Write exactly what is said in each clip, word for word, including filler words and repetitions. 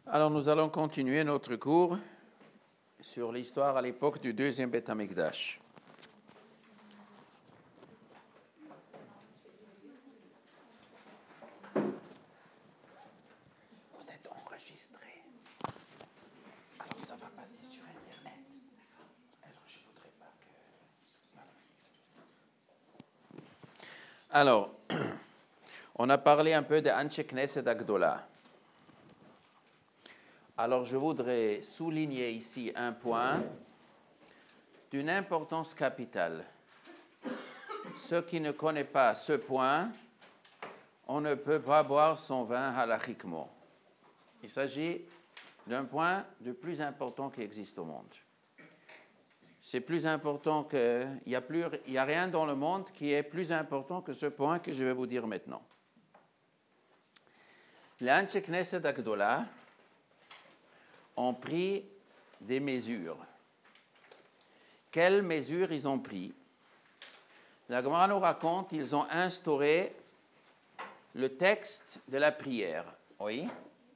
Alors nous allons continuer notre cours sur l'histoire à l'époque du deuxième Beth Amikdash. Vous êtes enregistré. Alors ça va passer sur Internet. Alors je voudrais pas que... Alors, on a parlé un peu de Anshe Knesset Agdola. Alors je voudrais souligner ici un point d'une importance capitale. Ceux qui ne connaissent pas ce point, on ne peut pas boire son vin halachiquement. Il s'agit d'un point le plus important qui existe au monde. C'est plus important que... Il n'y a, plus, il y a rien dans le monde qui est plus important que ce point que je vais vous dire maintenant. Les Anshe Knesset Agdola ont pris des mesures. Quelles mesures ils ont pris? La Gemara nous raconte qu'ils ont instauré le texte de la prière. Oui.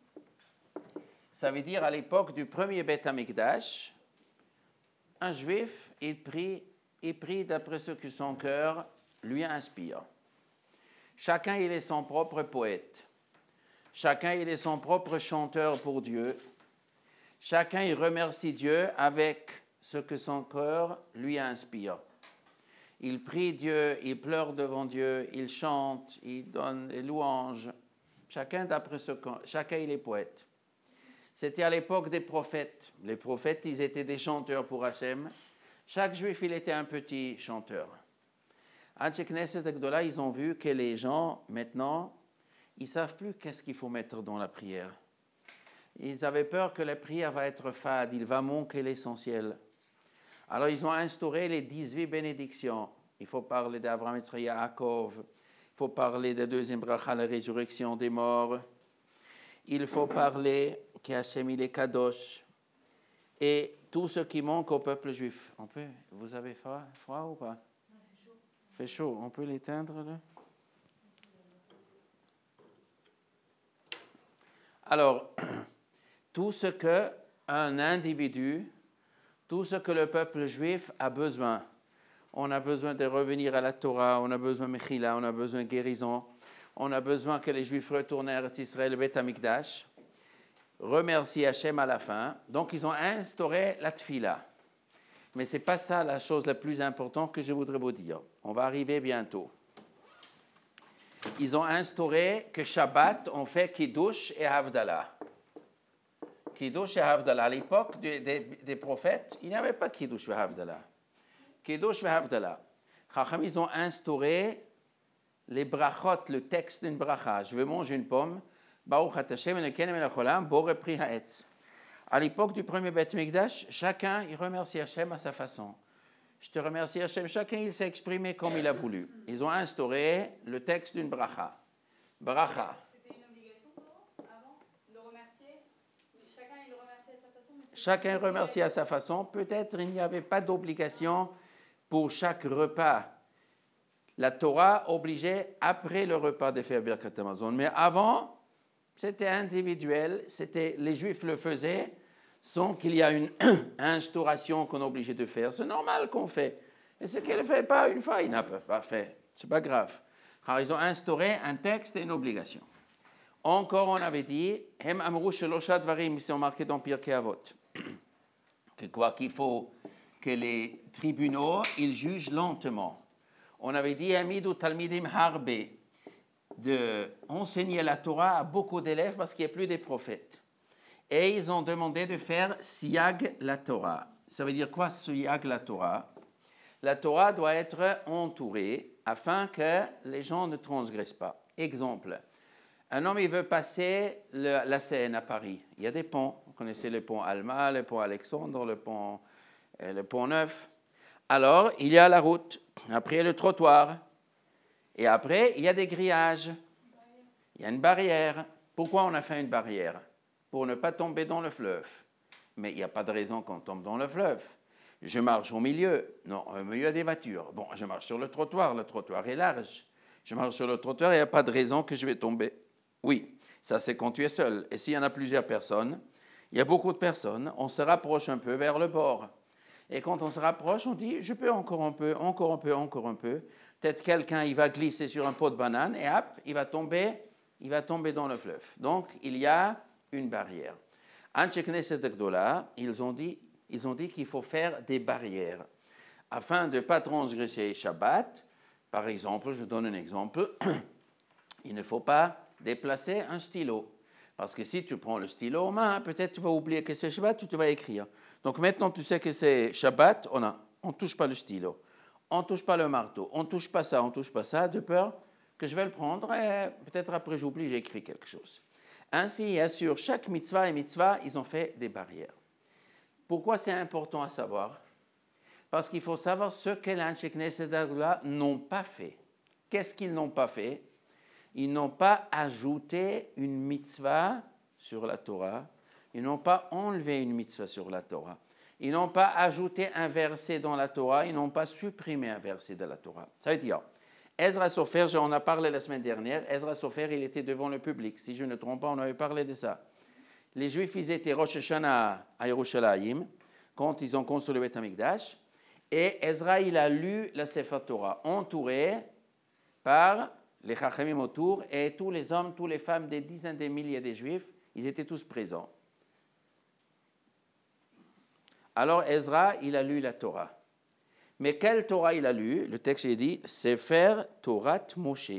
Ça veut dire à l'époque du premier Beth Amikdash, un juif, il prie, il prie d'après ce que son cœur lui inspire. Chacun, il est son propre poète. Chacun, il est son propre chanteur pour Dieu. Chacun, il remercie Dieu avec ce que son cœur lui inspire. Il prie Dieu, il pleure devant Dieu, il chante, il donne des louanges. Chacun d'après ce que... Chacun, il est poète. C'était à l'époque des prophètes. Les prophètes, ils étaient des chanteurs pour Hachem. Chaque juif, il était un petit chanteur. À Knesset Agdola, ils ont vu que les gens, maintenant, ils ne savent plus qu'est-ce qu'il faut mettre dans la prière. Ils avaient peur que la prière va être fade, il va manquer l'essentiel. Alors, ils ont instauré les dix-huit bénédictions. Il faut parler d'Abraham, Yitzhak, Yaakov. Il faut parler de la deuxième bracha, la résurrection des morts. Il faut parler qu'Hachem, il est Kadosh. Et tout ce qui manque au peuple juif. On peut, vous avez froid, froid ou pas? Il fait chaud. On peut l'éteindre là? Alors, tout ce qu'un individu, tout ce que le peuple juif a besoin. On a besoin de revenir à la Torah, on a besoin de Mechila, on a besoin de guérison, on a besoin que les Juifs retournent à Israël, le Beth Amikdash, remercier Hachem à la fin. Donc, ils ont instauré la Tfila. Mais ce n'est pas ça la chose la plus importante que je voudrais vous dire. On va arriver bientôt. Ils ont instauré que Shabbat, on fait Kiddush et Havdalah. Kiddush et Havdalah. À l'époque des, des, des prophètes, il n'y avait pas Kiddush et Havdalah. Kiddush et Havdalah. Chacham, ils ont instauré les brachot, le texte d'une bracha. Je vais manger une pomme. Baruch Hashem Elokeinu melech haolam, borei pri ha'etz. À l'époque du premier Beth Mikdash, chacun il remercie Hachem à sa façon. Je te remercie Hachem. Chacun il s'est exprimé comme il a voulu. Ils ont instauré le texte d'une bracha. Bracha. C'était une obligation pour eux, avant, de remercier. Chacun il remercie à sa façon. Mais chacun remercie à sa façon. Peut-être il n'y avait pas d'obligation pour chaque repas. La Torah obligeait après le repas de faire Birkat Hamazon. Mais avant, c'était individuel. C'était, les Juifs le faisaient sans qu'il y ait une instauration qu'on est obligé de faire. C'est normal qu'on fait. Et ce qu'elle ne fait pas une fois, il n'a pas fait. C'est pas grave. Alors, ils ont instauré un texte et une obligation. Encore, on avait dit, Hem amrou shelosha dvarim, ils sont marqués dans Pirkei Avot. Que quoi qu'il faut que les tribunaux, ils jugent lentement. On avait dit, Hamidu talmidim harbe, de enseigner la Torah à beaucoup d'élèves parce qu'il n'y a plus des prophètes. Et ils ont demandé de faire siyag la Torah. Ça veut dire quoi, siyag la Torah? La Torah doit être entourée afin que les gens ne transgressent pas. Exemple, un homme il veut passer le, la Seine à Paris. Il y a des ponts. Vous connaissez le pont Alma, le pont Alexandre, le pont, euh, le pont Neuf. Alors, il y a la route. Après, le trottoir. Et après, il y a des grillages. Il y a une barrière. Pourquoi on a fait une barrière? Pour ne pas tomber dans le fleuve. Mais il n'y a pas de raison qu'on tombe dans le fleuve. Je marche au milieu. Non, au milieu des voitures. Bon, je marche sur le trottoir. Le trottoir est large. Je marche sur le trottoir, il n'y a pas de raison que je vais tomber. Oui, Ça, c'est quand tu es seul. Et s'il y en a plusieurs personnes, il y a beaucoup de personnes, on se rapproche un peu vers le bord. Et quand on se rapproche, on dit, je peux encore un peu, encore un peu, encore un peu. Peut-être quelqu'un, il va glisser sur un pot de banane et hop, il va tomber, il va tomber dans le fleuve. Donc, il y a une barrière. Anche Knesset Gdola, ils ont dit, ils ont dit qu'il faut faire des barrières afin de ne pas transgresser Shabbat. Par exemple, je donne un exemple, il ne faut pas déplacer un stylo. Parce que si tu prends le stylo en main, peut-être tu vas oublier que c'est Shabbat, tu vas écrire. Donc maintenant, tu sais que c'est Shabbat, on ne on touche pas le stylo, on ne touche pas le marteau, on ne touche pas ça, on ne touche pas ça, de peur que je vais le prendre et peut-être après j'oublie, j'ai écrit quelque chose. Ainsi, sur chaque mitzvah et mitzvah, ils ont fait des barrières. Pourquoi c'est important à savoir? Parce qu'il faut savoir ce que l'Anche Knesset Gdola n'ont pas fait. Qu'est-ce qu'ils n'ont pas fait? Ils n'ont pas ajouté une mitzvah sur la Torah. Ils n'ont pas enlevé une mitzvah sur la Torah. Ils n'ont pas ajouté un verset dans la Torah. Ils n'ont pas supprimé un verset de la Torah. Ça veut dire, Ezra Sofer, on en a parlé la semaine dernière, Ezra Sofer, il était devant le public. Si je ne me trompe pas, on avait parlé de ça. Les Juifs, ils étaient Rosh Hashanah à Yerushalayim, quand ils ont construit le Beth Amikdash. Et Ezra, il a lu la Sefer Torah, entouré par les Chachamim autour, et tous les hommes, toutes les femmes, des dizaines de milliers de Juifs, ils étaient tous présents. Alors Ezra, il a lu la Torah. Mais quelle Torah il a lu? Le texte est dit, Sefer Torat Moshe.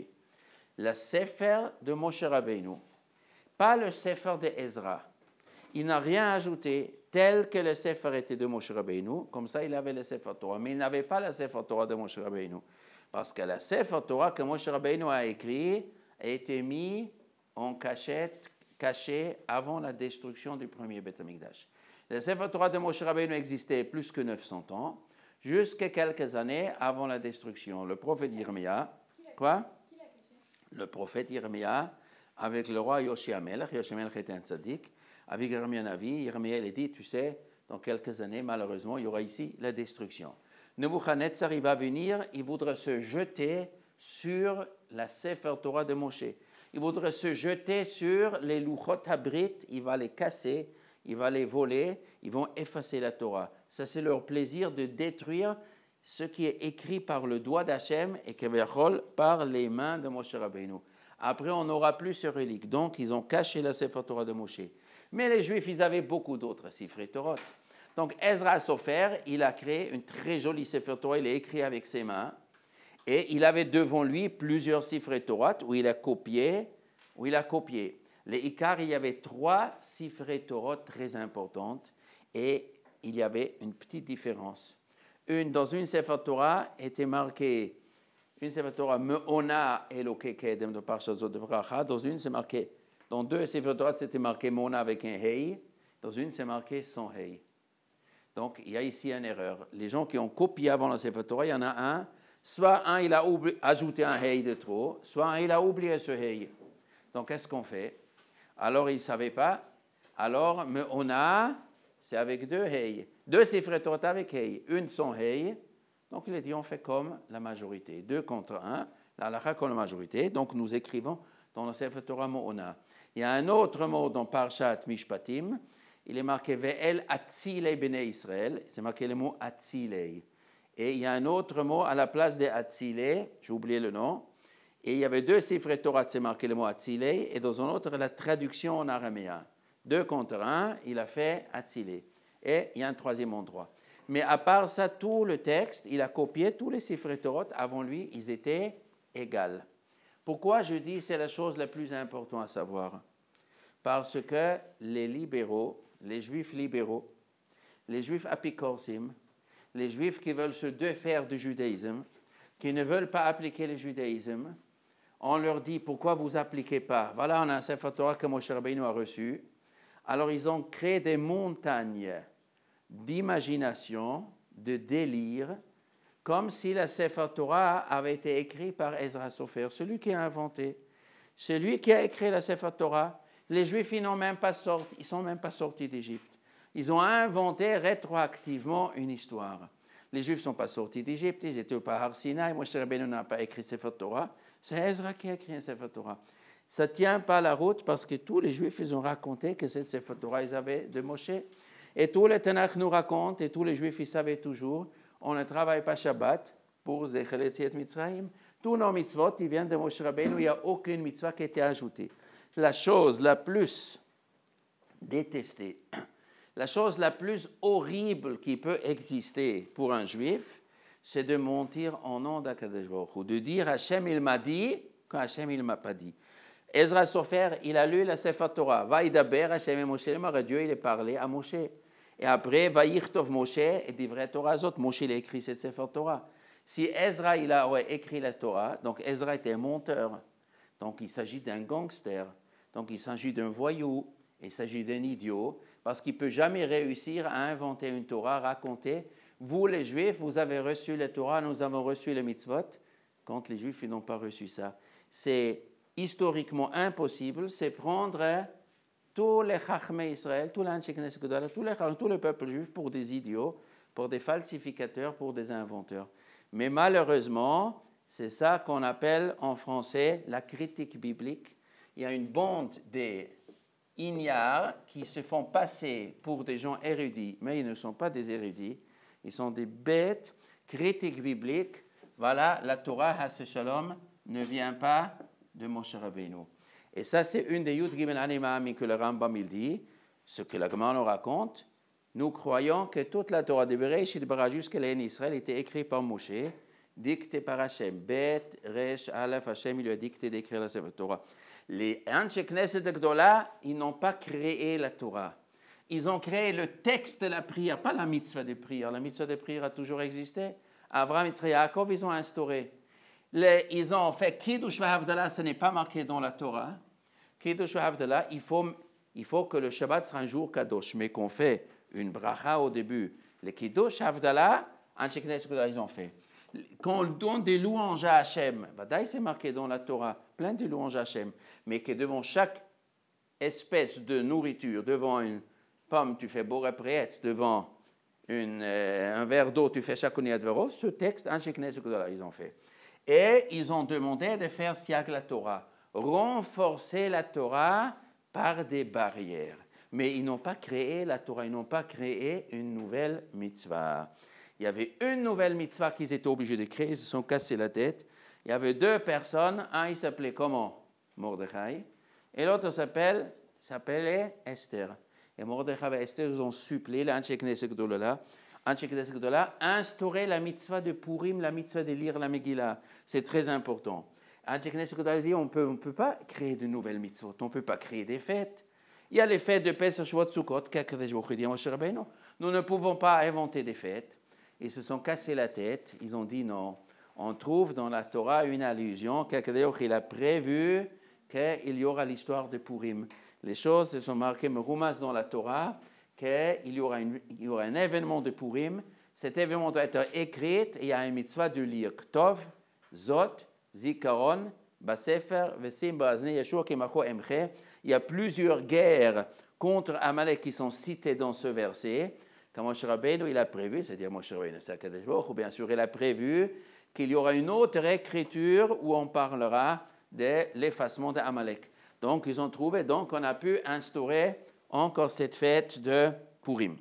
La Sefer de Moshe Rabbeinu. Pas le Sefer de Ezra. Il n'a rien ajouté, tel que le Sefer était de Moshe Rabbeinu, comme ça il avait le Sefer Torah, mais il n'avait pas la Sefer Torah de Moshe Rabbeinu. Parce que la Sefer Torah que Moshe Rabbeinu a écrit a été mis en cachette, caché avant la destruction du premier Beth Amikdash. La Sefer Torah de Moshe Rabbeinu existait plus que neuf cents ans, jusqu'à quelques années avant la destruction. Le prophète Yirmia, quoi? Qui l'a caché? Le prophète Yirmia, avec le roi Yoshia Melech, Yoshia Melech était un tzaddik, avec Yirmia Navi, Yirmia il a dit, tu sais, dans quelques années, malheureusement, il y aura ici la destruction. Nebuchadnezzar, il va venir, il voudra se jeter sur la Sefer Torah de Moshe. Il voudra se jeter sur les Luchot Habrit, il va les casser, il va les voler, ils vont effacer la Torah. Ça, c'est leur plaisir de détruire ce qui est écrit par le doigt d'Hachem et Kevachol par les mains de Moshe Rabbeinu. Après, on n'aura plus ce relique. Donc, ils ont caché la Sefer Torah de Moshe. Mais les Juifs, ils avaient beaucoup d'autres Sifrei Torot. Donc, Ezra Sofer, il a créé une très jolie Sefer Torah, il a écrit avec ses mains. Et il avait devant lui plusieurs Sifrei Torah où il a copié, où il a copié. Les Ikar, il y avait trois Sifrei Torah très importantes et il y avait une petite différence. Une, dans une Sefer Torah était marquée, une Sefer Torah Me'ona Eloke Kedem de Parshazot de Bracha, dans une c'est marqué, dans deux Sefer Torah c'était marqué Me'ona avec un Hei, dans une c'est marqué sans Hei. Donc il y a ici une erreur. Les gens qui ont copié avant la Sefer Torah, il y en a un, soit un il a oubli, ajouté un Hei de trop, soit un il a oublié ce Hei. Donc qu'est-ce qu'on fait? Alors il ne savait pas, alors Me'ona, c'est avec deux Hei. Deux Sifrei Torah avec Hei, une sans Hei. Donc il a dit on fait comme la majorité. Deux contre un, la halakha comme la majorité. Donc nous écrivons dans le Sefer Torah Me'ona. Il y a un autre mot dans Parshat Mishpatim. Il est marqué Ve'el Atzilei Bnei Israël. C'est marqué le mot Atzilei. Et il y a un autre mot à la place de Atzilei, j'ai oublié le nom. Et il y avait deux Sifrei Torah, c'est marqué le mot Atzilei. Et dans un autre, la traduction en araméen. Deux contre un, il a fait Atzilei. Et il y a un troisième endroit. Mais à part ça, tout le texte, il a copié tous les Sifrei Torah. Avant lui, ils étaient égaux. Pourquoi je dis c'est la chose la plus importante à savoir? Parce que les libéraux, les juifs libéraux, les juifs apikorsim, les juifs qui veulent se défaire du judaïsme, qui ne veulent pas appliquer le judaïsme, on leur dit pourquoi vous appliquez pas? Voilà, on a un Sefer Torah que Moshe Rabbeinu a reçu. Alors ils ont créé des montagnes d'imagination, de délire, comme si la Sefer Torah avait été écrite par Ezra Sofer, celui qui a inventé, celui qui a écrit la Sefer Torah. Les Juifs, ils n'ont même pas sorti, ils sont même pas sortis d'Égypte. Ils ont inventé rétroactivement une histoire. Les Juifs ne sont pas sortis d'Égypte, ils étaient au Pahar Sinaï. Moshe Rabbeinu n'a pas écrit Sefer Torah. C'est Ezra qui a écrit un Sefer Torah. Ça ne tient pas la route parce que tous les Juifs, ils ont raconté que cette Sefer Torah, ils avaient de Moshe. Et tous les Tanakh nous racontent, et tous les Juifs, ils savaient toujours, on ne travaille pas Shabbat pour Zecher Yetziat Mitzrayim. Tous nos mitzvot, ils viennent de Moshe Rabbeinu, il n'y a aucune mitzvah qui a été ajoutée. La chose la plus détestée, la chose la plus horrible qui peut exister pour un Juif, c'est de mentir en nom d'Akadosh Baruch Hu, de dire Hachem il m'a dit quand Hachem il ne m'a pas dit. Ezra Sofer, il a lu la Sefer Torah. Vaïdaber, Hachem et Moshe, le Dieu, il est parlé à Moshe. Et après, Vaïchtov Moshe, et d'Ivret Torah Zot, Moshe, il a écrit cette Sefer Torah. Si Ezra, il a ouais, écrit la Torah, donc Ezra était un monteur, donc il s'agit d'un gangster, donc il s'agit d'un voyou, il s'agit d'un idiot, parce qu'il ne peut jamais réussir à inventer une Torah, raconter, vous les Juifs, vous avez reçu la Torah, nous avons reçu les mitzvot, quand les Juifs, ils n'ont pas reçu ça. C'est historiquement impossible, c'est prendre tous les Chachmei Israël, tous les tout le peuple juif pour des idiots, pour des falsificateurs, pour des inventeurs. Mais malheureusement, c'est ça qu'on appelle en français la critique biblique. Il y a une bande des ignares qui se font passer pour des gens érudits, mais ils ne sont pas des érudits, ils sont des bêtes. Critique biblique, voilà, la Torah, Hasse Shalom, ne vient pas de Moshe Rabbeinu. Et ça, c'est une des Yud Gimel Animami que le Rambam il dit, ce que la Gemara nous raconte. Nous croyons que toute la Torah de Bereshit bara jusqu'à l'Israël était écrite par Moshe, dictée par Hachem. Bet, Resh, Aleph, Hachem, il lui a dicté d'écrire la Torah. Les Anshe Knesset Gdola, ils n'ont pas créé la Torah. Ils ont créé le texte de la prière, pas la mitzvah de prière. La mitzvah de prière a toujours existé. Abraham, Yitzhak, Yaakov, ils ont instauré. Les, ils ont fait Kiddush V'Havdalah, ce n'est pas marqué dans la Torah. Kiddush V'Havdalah, il faut, il faut que le Shabbat soit un jour Kadosh, mais qu'on fait une bracha au début. Les Kiddush V'Havdalah, Anshe Knesset Gdola, ils ont fait. Quand on donne des louanges à Hachem, Vadaï, c'est marqué dans la Torah, plein de louanges à Hachem, mais que devant chaque espèce de nourriture, devant une pomme, tu fais Boré Préetz, devant une, euh, un verre d'eau, tu fais Shakoni Advero, ce texte, Anshe Knesset Gdola, ils ont fait. Et ils ont demandé de faire Siag la Torah, renforcer la Torah par des barrières. Mais ils n'ont pas créé la Torah, ils n'ont pas créé une nouvelle mitzvah. Il y avait une nouvelle mitzvah qu'ils étaient obligés de créer, ils se sont cassés la tête. Il y avait deux personnes, un il s'appelait comment? Mordechai, et l'autre s'appelle, s'appelait Esther. Et Mordechai et Esther, ils ont supplié l'Anshe Knesset Gdola, Anshe Knesset Gdola, instaurer la mitzvah de Purim, la mitzvah de lire la Megillah. C'est très important. Anshe Knesset Gdola dit on peut, on ne peut pas créer de nouvelles mitzvot, on ne peut pas créer des fêtes. Il y a les fêtes de Pesach, Shavuot, Sukkot, qu'Akadosh Baruch Hu dit à Moshe Rabbeinu. Nous ne pouvons pas inventer des fêtes. Ils se sont cassés la tête, ils ont dit non. On trouve dans la Torah une allusion qu'Akadosh Baruch Hu il a prévu qu'il y aura l'histoire de Purim. Les choses sont marquées merumas dans la Torah, qu'il y aura, une, il y aura un événement de Purim. Cet événement doit être écrit et il y a un mitzvah de lire. Ktov, Zot, Zikaron, Basefer, Vesim, Bazne, Yeshua, Kemacho, Emche. Il y a plusieurs guerres contre Amalek qui sont citées dans ce verset. Quand Moshe Rabbeinu, il a prévu, c'est-à-dire Moshe Rabbeinu, c'est Akadosh Baruch Hu, bien sûr, il a prévu qu'il y aura une autre écriture où on parlera de l'effacement d'Amalek. Donc, ils ont trouvé, donc on a pu instaurer encore cette fête de Purim.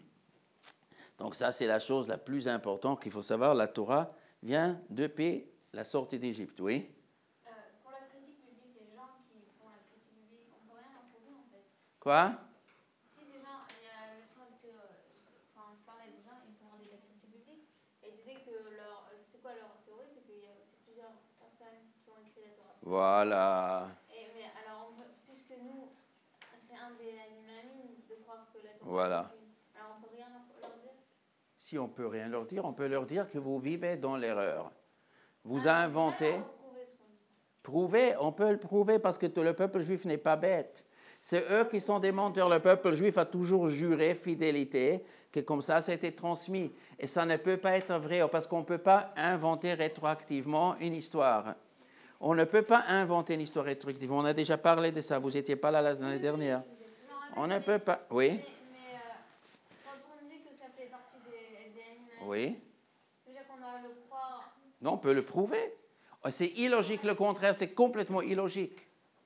Donc, ça, c'est la chose la plus importante qu'il faut savoir. La Torah vient depuis la sortie d'Égypte, oui. Euh, pour la critique biblique, les gens qui font la critique biblique, on ne peut rien leur prouver en fait. Quoi? Si des gens, il y a le frère que, enfin, je parlais des gens, ils font de la critique biblique, et ils disaient que leur, c'est quoi leur théorie, c'est qu'il y a aussi plusieurs personnes qui ont écrit la Torah. Voilà. Et, mais alors, on peut, puisque nous, c'est un des animamines de croire que la Torah Voilà. est une, alors on peut rien leur, leur dire. Si on peut rien leur dire, on peut leur dire que vous vivez dans l'erreur. Vous ah, inventez. On peut prouver ce qu'on dit. Prouver, on peut le prouver parce que le peuple juif n'est pas bête. C'est eux qui sont des menteurs. Le peuple juif a toujours juré fidélité, que comme ça, ça a été transmis. Et ça ne peut pas être vrai parce qu'on ne peut pas inventer rétroactivement une histoire. On ne peut pas inventer une histoire rétroactive. On a déjà parlé de ça. Vous n'étiez pas là l'année dernière. On ne peut pas. Oui. Mais, mais euh, quand on dit que ça fait partie des, des animaux, oui. ça veut dire qu'on doit le croire. Non, on peut le prouver. C'est illogique. Le contraire, c'est complètement illogique.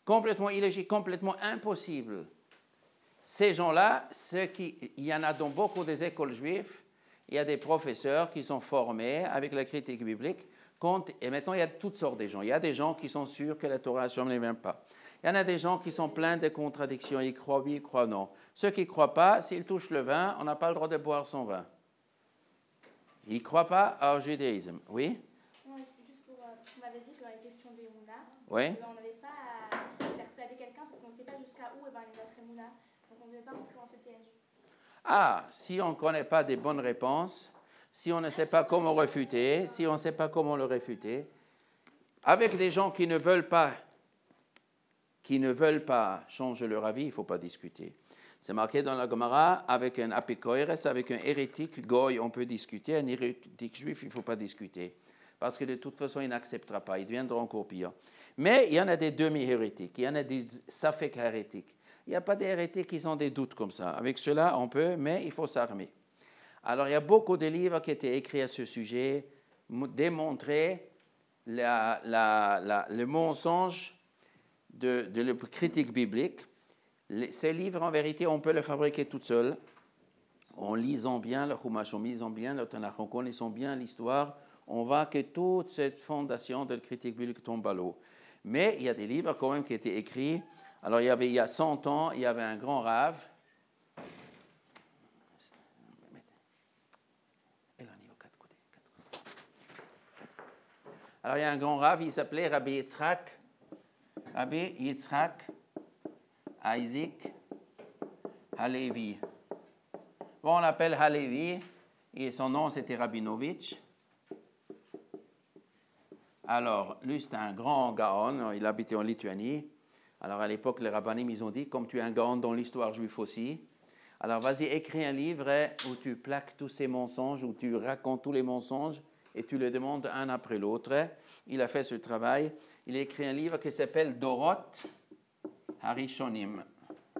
complètement illogique, complètement impossible. Ces gens-là, ceux qui, il y en a dans beaucoup des écoles juives, il y a des professeurs qui sont formés avec la critique biblique. Et maintenant, il y a toutes sortes de gens. Il y a des gens qui sont sûrs que la Torah ne les vient pas. Il y en a des gens qui sont pleins de contradictions. Ils croient oui, ils croient non. Ceux qui ne croient pas, s'ils touchent le vin, on n'a pas le droit de boire son vin. Ils ne croient pas au judaïsme. Oui? Non, juste pour. Euh, tu m'avais dit que dans les questions d'Emouna, oui? eh ben, on n'avait pas à persuader quelqu'un parce qu'on ne sait pas jusqu'à où eh ben, est notre Emouna. Donc on ne devait pas rentrer dans ce piège. Ah, si on ne connaît pas des bonnes réponses, si on ne sait pas comment réfuter, si on ne sait pas comment le réfuter, avec des gens qui ne veulent pas, qui ne veulent pas changer leur avis, il ne faut pas discuter. C'est marqué dans la Gemara, avec un apikoires, avec un hérétique, goy, on peut discuter, un hérétique juif, il ne faut pas discuter. Parce que de toute façon, il n'acceptera pas, il deviendra encore pire. Mais il y en a des demi-hérétiques, il y en a des safek hérétiques. Il n'y a pas d'hérétiques qui ont des doutes comme ça. Avec cela, on peut, mais il faut s'armer. Alors, il y a beaucoup de livres qui étaient écrits à ce sujet, démontrer la, la, la, le mensonge de, de la critique biblique. Les, ces livres, en vérité, on peut les fabriquer tout seul, en lisant bien le Chumash, en lisant bien le Tanakh, en connaissant bien l'histoire, on voit que toute cette fondation de la critique biblique tombe à l'eau. Mais il y a des livres quand même qui étaient écrits. Alors, il y avait il y a cent ans, il y avait un grand rave. Alors, il y a un grand rave, il s'appelait Rabbi Yitzhak, Rabbi Yitzhak Isaac Halevi. Bon, on l'appelle Halevi, et son nom c'était Rabinovitch. Alors, lui c'était un grand Gaon, il habitait en Lituanie. Alors, à l'époque, les rabbinim, ils ont dit, comme tu es un Gaon dans l'histoire juive aussi, alors vas-y, écris un livre où tu plaques tous ces mensonges, où tu racontes tous les mensonges, et tu les demandes un après l'autre. Il a fait ce travail. Il a écrit un livre qui s'appelle Dorot Harishonim.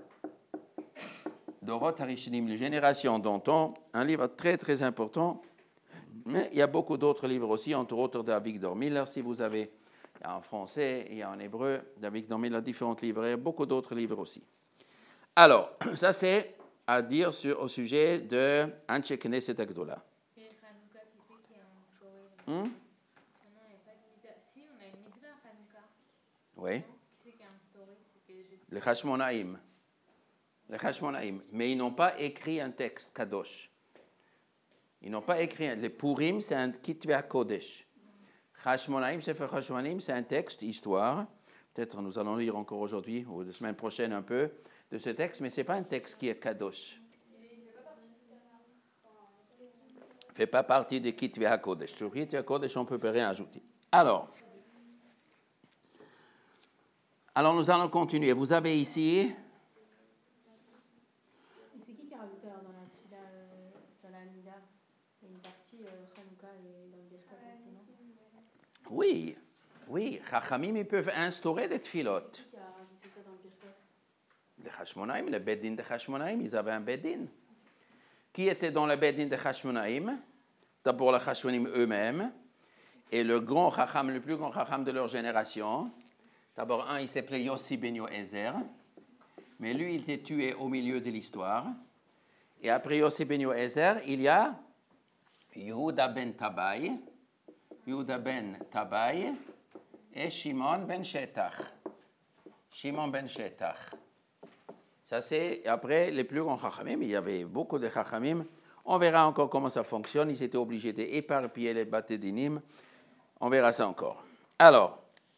Dorot Harishonim, les générations d'antan, un livre très très important. Mais il y a beaucoup d'autres livres aussi, entre autres d'Avigdor Miller, si vous avez, il y a en français, il y a en hébreu, d'Avigdor Miller, différents livres, il y a beaucoup d'autres livres aussi. Alors, ça c'est à dire sur, au sujet de Anshe Knesset Agdola. Et Hanouka, qui c'est qui a instauré Hmm? Non, non, il n'y a pas de mitzvah. Si, on a une mitzvah à Hanouka. Oui. Non, qui c'est qui a instauré C'était des... Les Hashmonaïm. Les Hashmonaïm. Mais ils n'ont pas écrit un texte Kadosh. Ils n'ont pas écrit. Les Purim, c'est un Kitve Kodesh. Hashmonaïm, Sefer Hashmonaïm, c'est un texte, histoire. Peut-être nous allons lire encore aujourd'hui ou la semaine prochaine un peu de ce texte, mais ce n'est pas un texte qui est Kadosh. Il ne fait pas partie de Kitve HaKodesh. Sur Kitve HaKodesh, on ne peut rien ajouter. Alors, alors, nous allons continuer. Vous avez ici... Et c'est qui qui a rajouté alors dans la fila, euh, dans la Mida, il y a une partie euh, Hanouka et dans le Birkat aussi, non? Oui, oui. Chachamim, ils peuvent instaurer des tfilotes. C'est qui qui a rajouté ça dans le Birkat? Les Hashmonaïm, le Bedin de Hashmonaïm, ils avaient un Bedin. Qui était dans le Bedin de Hashmonaïm? D'abord les Hashmonaïm eux-mêmes, et le grand Chacham, le plus grand Chacham de leur génération. D'abord, un, il s'appelait Yossi ben Yoézer, mais lui, il était tué au milieu de l'histoire. Et après Yossi ben Yoézer, il y a Yehuda ben Tabai, Yehuda ben Tabai et Shimon ben Shetach. Shimon ben Shetach. Ça, c'est après les plus grands Chachamim. Il y avait beaucoup de Chachamim. On verra encore comment ça fonctionne. Ils étaient obligés d'éparpiller les Batédinim. On verra ça encore. Alors,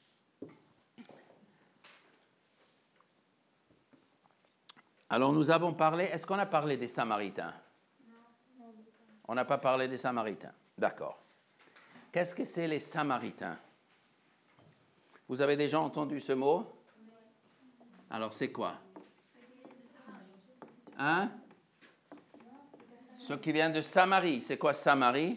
alors nous avons parlé. Est-ce qu'on a parlé des Samaritains? Non. On n'a pas parlé des Samaritains. D'accord. Qu'est-ce que c'est les Samaritains? Vous avez déjà entendu ce mot? Alors, c'est quoi? Hein? Ceux qui viennent de Samarie. C'est quoi Samarie?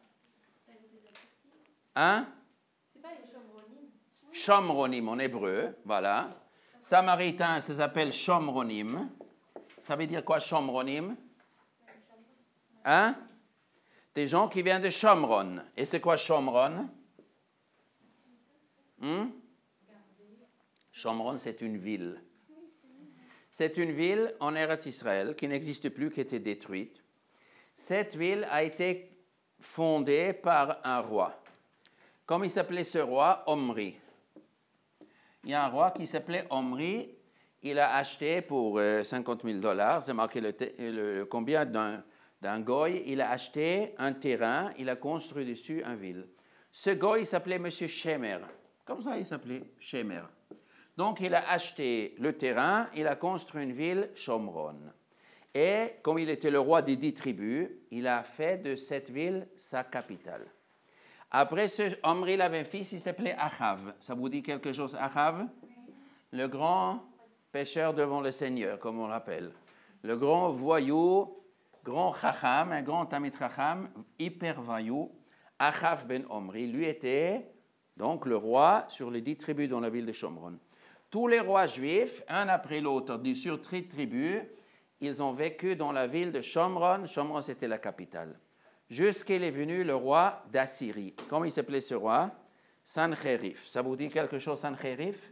Hein? C'est pas les Shomronim? Shomronim en hébreu, voilà. Samaritain, ça s'appelle Shomronim. Ça veut dire quoi Shomronim? Hein? Des gens qui viennent de Shomron. Et c'est quoi Shomron? Hmm? Shomron, c'est une ville. C'est une ville en Eretz Israël qui n'existe plus, qui a été détruite. Cette ville a été fondée par un roi. Comme il s'appelait ce roi, Omri. Il y a un roi qui s'appelait Omri. Il a acheté pour euh, cinquante mille dollars, c'est marqué le, le combien d'un, d'un goy. Il a acheté un terrain, il a construit dessus une ville. Ce goy, il s'appelait M. Shemer. Comme ça, il s'appelait Shemer. Donc, il a acheté le terrain, il a construit une ville, Shomron. Et comme il était le roi des dix tribus, il a fait de cette ville sa capitale. Après, ce Omri, il avait un fils, il s'appelait Achav. Ça vous dit quelque chose, Achav? Le grand pécheur devant le Seigneur, comme on l'appelle. Le grand voyou, grand chacham, un grand tamid chacham, hyper voyou, Achav ben Omri, lui était donc le roi sur les dix tribus dans la ville de Shomron. Tous les rois juifs, un après l'autre, sur dix tribus, ils ont vécu dans la ville de Shomron. Shomron, c'était la capitale. Jusqu'il est venu le roi d'Assyrie. Comment il s'appelait ce roi? Sancherif. Ça vous dit quelque chose, Sancherif?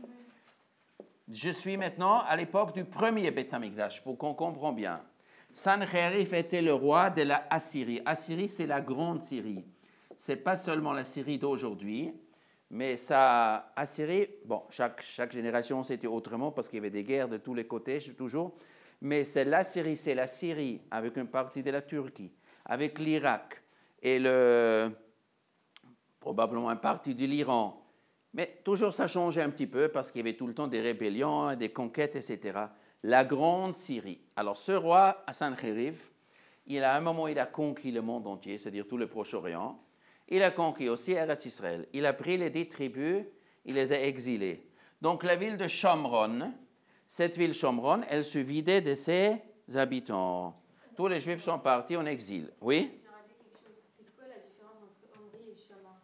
Je suis maintenant à l'époque du premier Beth Amikdash, pour qu'on comprenne bien. Sancherif était le roi de la Assyrie. Assyrie, c'est la grande Syrie. Ce n'est pas seulement la Syrie d'aujourd'hui, mais ça, Assyrie, bon, chaque, chaque génération c'était autrement parce qu'il y avait des guerres de tous les côtés, toujours. Mais c'est la Syrie, c'est la Syrie avec une partie de la Turquie, avec l'Irak et le, probablement une partie de l'Iran. Mais toujours ça changeait un petit peu parce qu'il y avait tout le temps des rébellions, des conquêtes, et cetera. La grande Syrie. Alors ce roi, Sancherif, il a à un moment il a conquis le monde entier, c'est-à-dire tout le Proche-Orient. Il a conquis aussi Eretz Israël. Il a pris les dix tribus, il les a exilées. Donc la ville de Shomron, cette ville Shomron, elle se vidait de ses habitants. Tous les Juifs sont partis en exil. Oui? J'ai raté quelque chose. C'est quoi la différence entre Omri et Shama?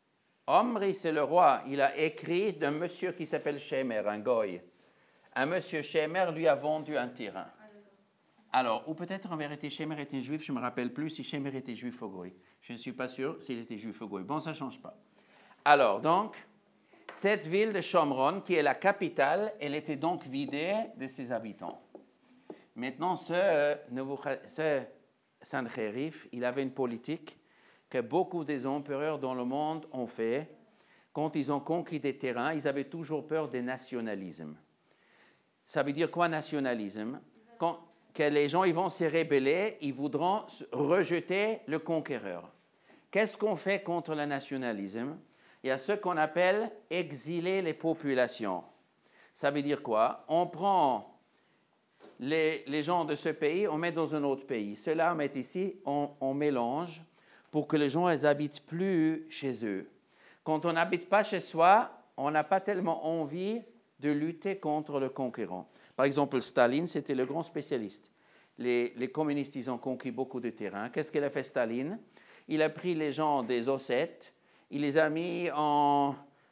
Omri, c'est le roi. Il a écrit d'un monsieur qui s'appelle Shemer, un goy. Un monsieur Shemer lui a vendu un terrain. Alors, ou peut-être en vérité Shemer était juif, je ne me rappelle plus si Shemer était juif ou goy. Je ne suis pas sûr s'il était juif ou goy. Bon, ça ne change pas. Alors, donc, cette ville de Shomron, qui est la capitale, elle était donc vidée de ses habitants. Maintenant, ce, ce Sancherif, il avait une politique que beaucoup des empereurs dans le monde ont fait. Quand ils ont conquis des terrains, ils avaient toujours peur des nationalismes. Ça veut dire quoi, nationalisme? Quand que les gens ils vont se rébeller, ils voudront rejeter le conquéreur. Qu'est-ce qu'on fait contre le nationalisme? Il y a ce qu'on appelle exiler les populations. Ça veut dire quoi? On prend les, les gens de ce pays, on met dans un autre pays. Ceux-là, on met ici, on, on mélange pour que les gens ils habitent plus chez eux. Quand on n'habite pas chez soi, on n'a pas tellement envie de lutter contre le conquérant. Par exemple, Staline, c'était le grand spécialiste. Les, les communistes, ils ont conquis beaucoup de terrain. Qu'est-ce qu'il a fait, Staline? Il a pris les gens des Ossètes, il les a mis en,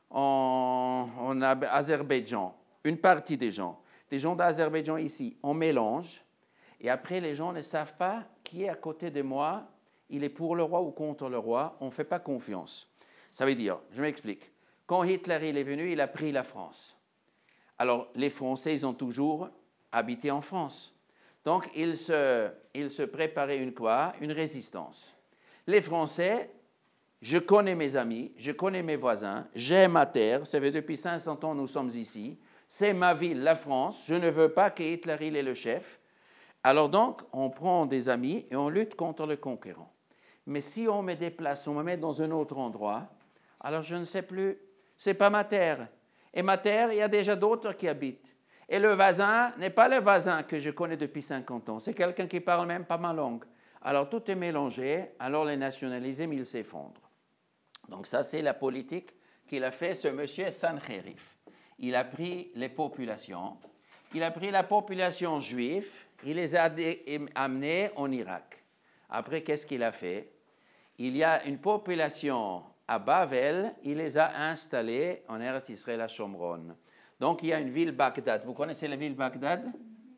en, en Azerbaïdjan, une partie des gens. Des gens d'Azerbaïdjan ici, on mélange, et après, les gens ne savent pas qui est à côté de moi, il est pour le roi ou contre le roi, on ne fait pas confiance. Ça veut dire, je m'explique, quand Hitler il est venu, il a pris la France. Alors, les Français, ils ont toujours habité en France. Donc, ils se, ils se préparaient une quoi? Une résistance. Les Français, je connais mes amis, je connais mes voisins, j'ai ma terre, ça fait depuis cinq cents ans nous sommes ici, c'est ma ville, la France, je ne veux pas que Hitler il est le chef. Alors donc, on prend des amis et on lutte contre le conquérant. Mais si on me déplace, on me met dans un autre endroit, alors je ne sais plus, c'est pas ma terre. Et ma terre, il y a déjà d'autres qui habitent. Et le voisin n'est pas le voisin que je connais depuis cinquante ans. C'est quelqu'un qui parle même pas ma langue. Alors tout est mélangé. Alors le nationalisme, il s'effondre. Donc ça, c'est la politique qu'il a fait ce monsieur Sancherif. Il a pris les populations. Il a pris la population juive. Il les a amenés en Irak. Après, qu'est-ce qu'il a fait? Il y a une population à Bavel, il les a installés en Eretz Israël à Shomron. Donc, il y a une ville Bagdad. Vous connaissez la ville Bagdad?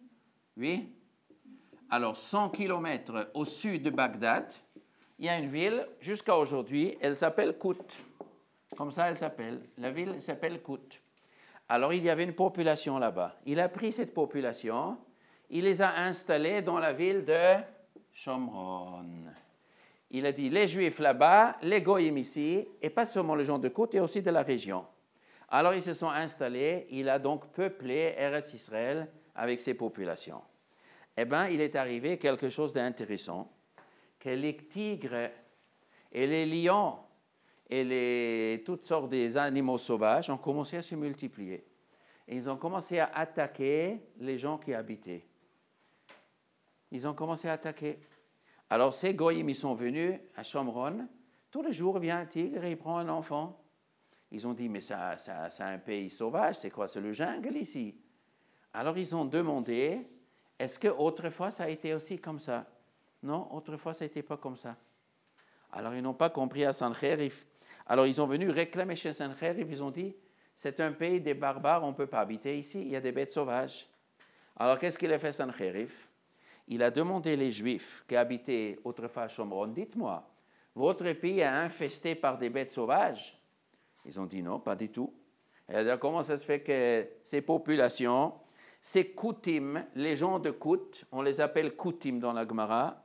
Oui? Alors, cent kilomètres au sud de Bagdad, il y a une ville, jusqu'à aujourd'hui, elle s'appelle Kout. Comme ça, elle s'appelle. La ville s'appelle Kout. Alors il y avait une population là-bas. Il a pris cette population, il les a installés dans la ville de Shomron. Il a dit les Juifs là-bas, les Goïm ici, et pas seulement les gens de côte, et aussi de la région. Alors ils se sont installés, il a donc peuplé Eretz Israël avec ses populations. Eh bien, il est arrivé quelque chose d'intéressant, que les tigres et les lions et les, toutes sortes des animaux sauvages ont commencé à se multiplier. Et ils ont commencé à attaquer les gens qui habitaient. Ils ont commencé à attaquer. Alors ces goïms, ils sont venus à Shomron. Tous les jours vient un tigre et il prend un enfant. Ils ont dit, mais ça, ça, c'est un pays sauvage, c'est quoi, c'est le jungle ici. Alors ils ont demandé, est-ce qu'autrefois ça a été aussi comme ça? Non, autrefois ça n'était pas comme ça. Alors ils n'ont pas compris à Sancherif. Alors ils sont venus réclamer chez Sancherif, ils ont dit, c'est un pays des barbares, on ne peut pas habiter ici, il y a des bêtes sauvages. Alors qu'est-ce qu'il a fait Sancherif? Il a demandé les Juifs qui habitaient autrefois à Shomron, dites-moi, votre pays est infesté par des bêtes sauvages? Ils ont dit non, pas du tout. Et alors, comment ça se fait que ces populations, ces Koutim, les gens de Kout, on les appelle Koutim dans la Gemara,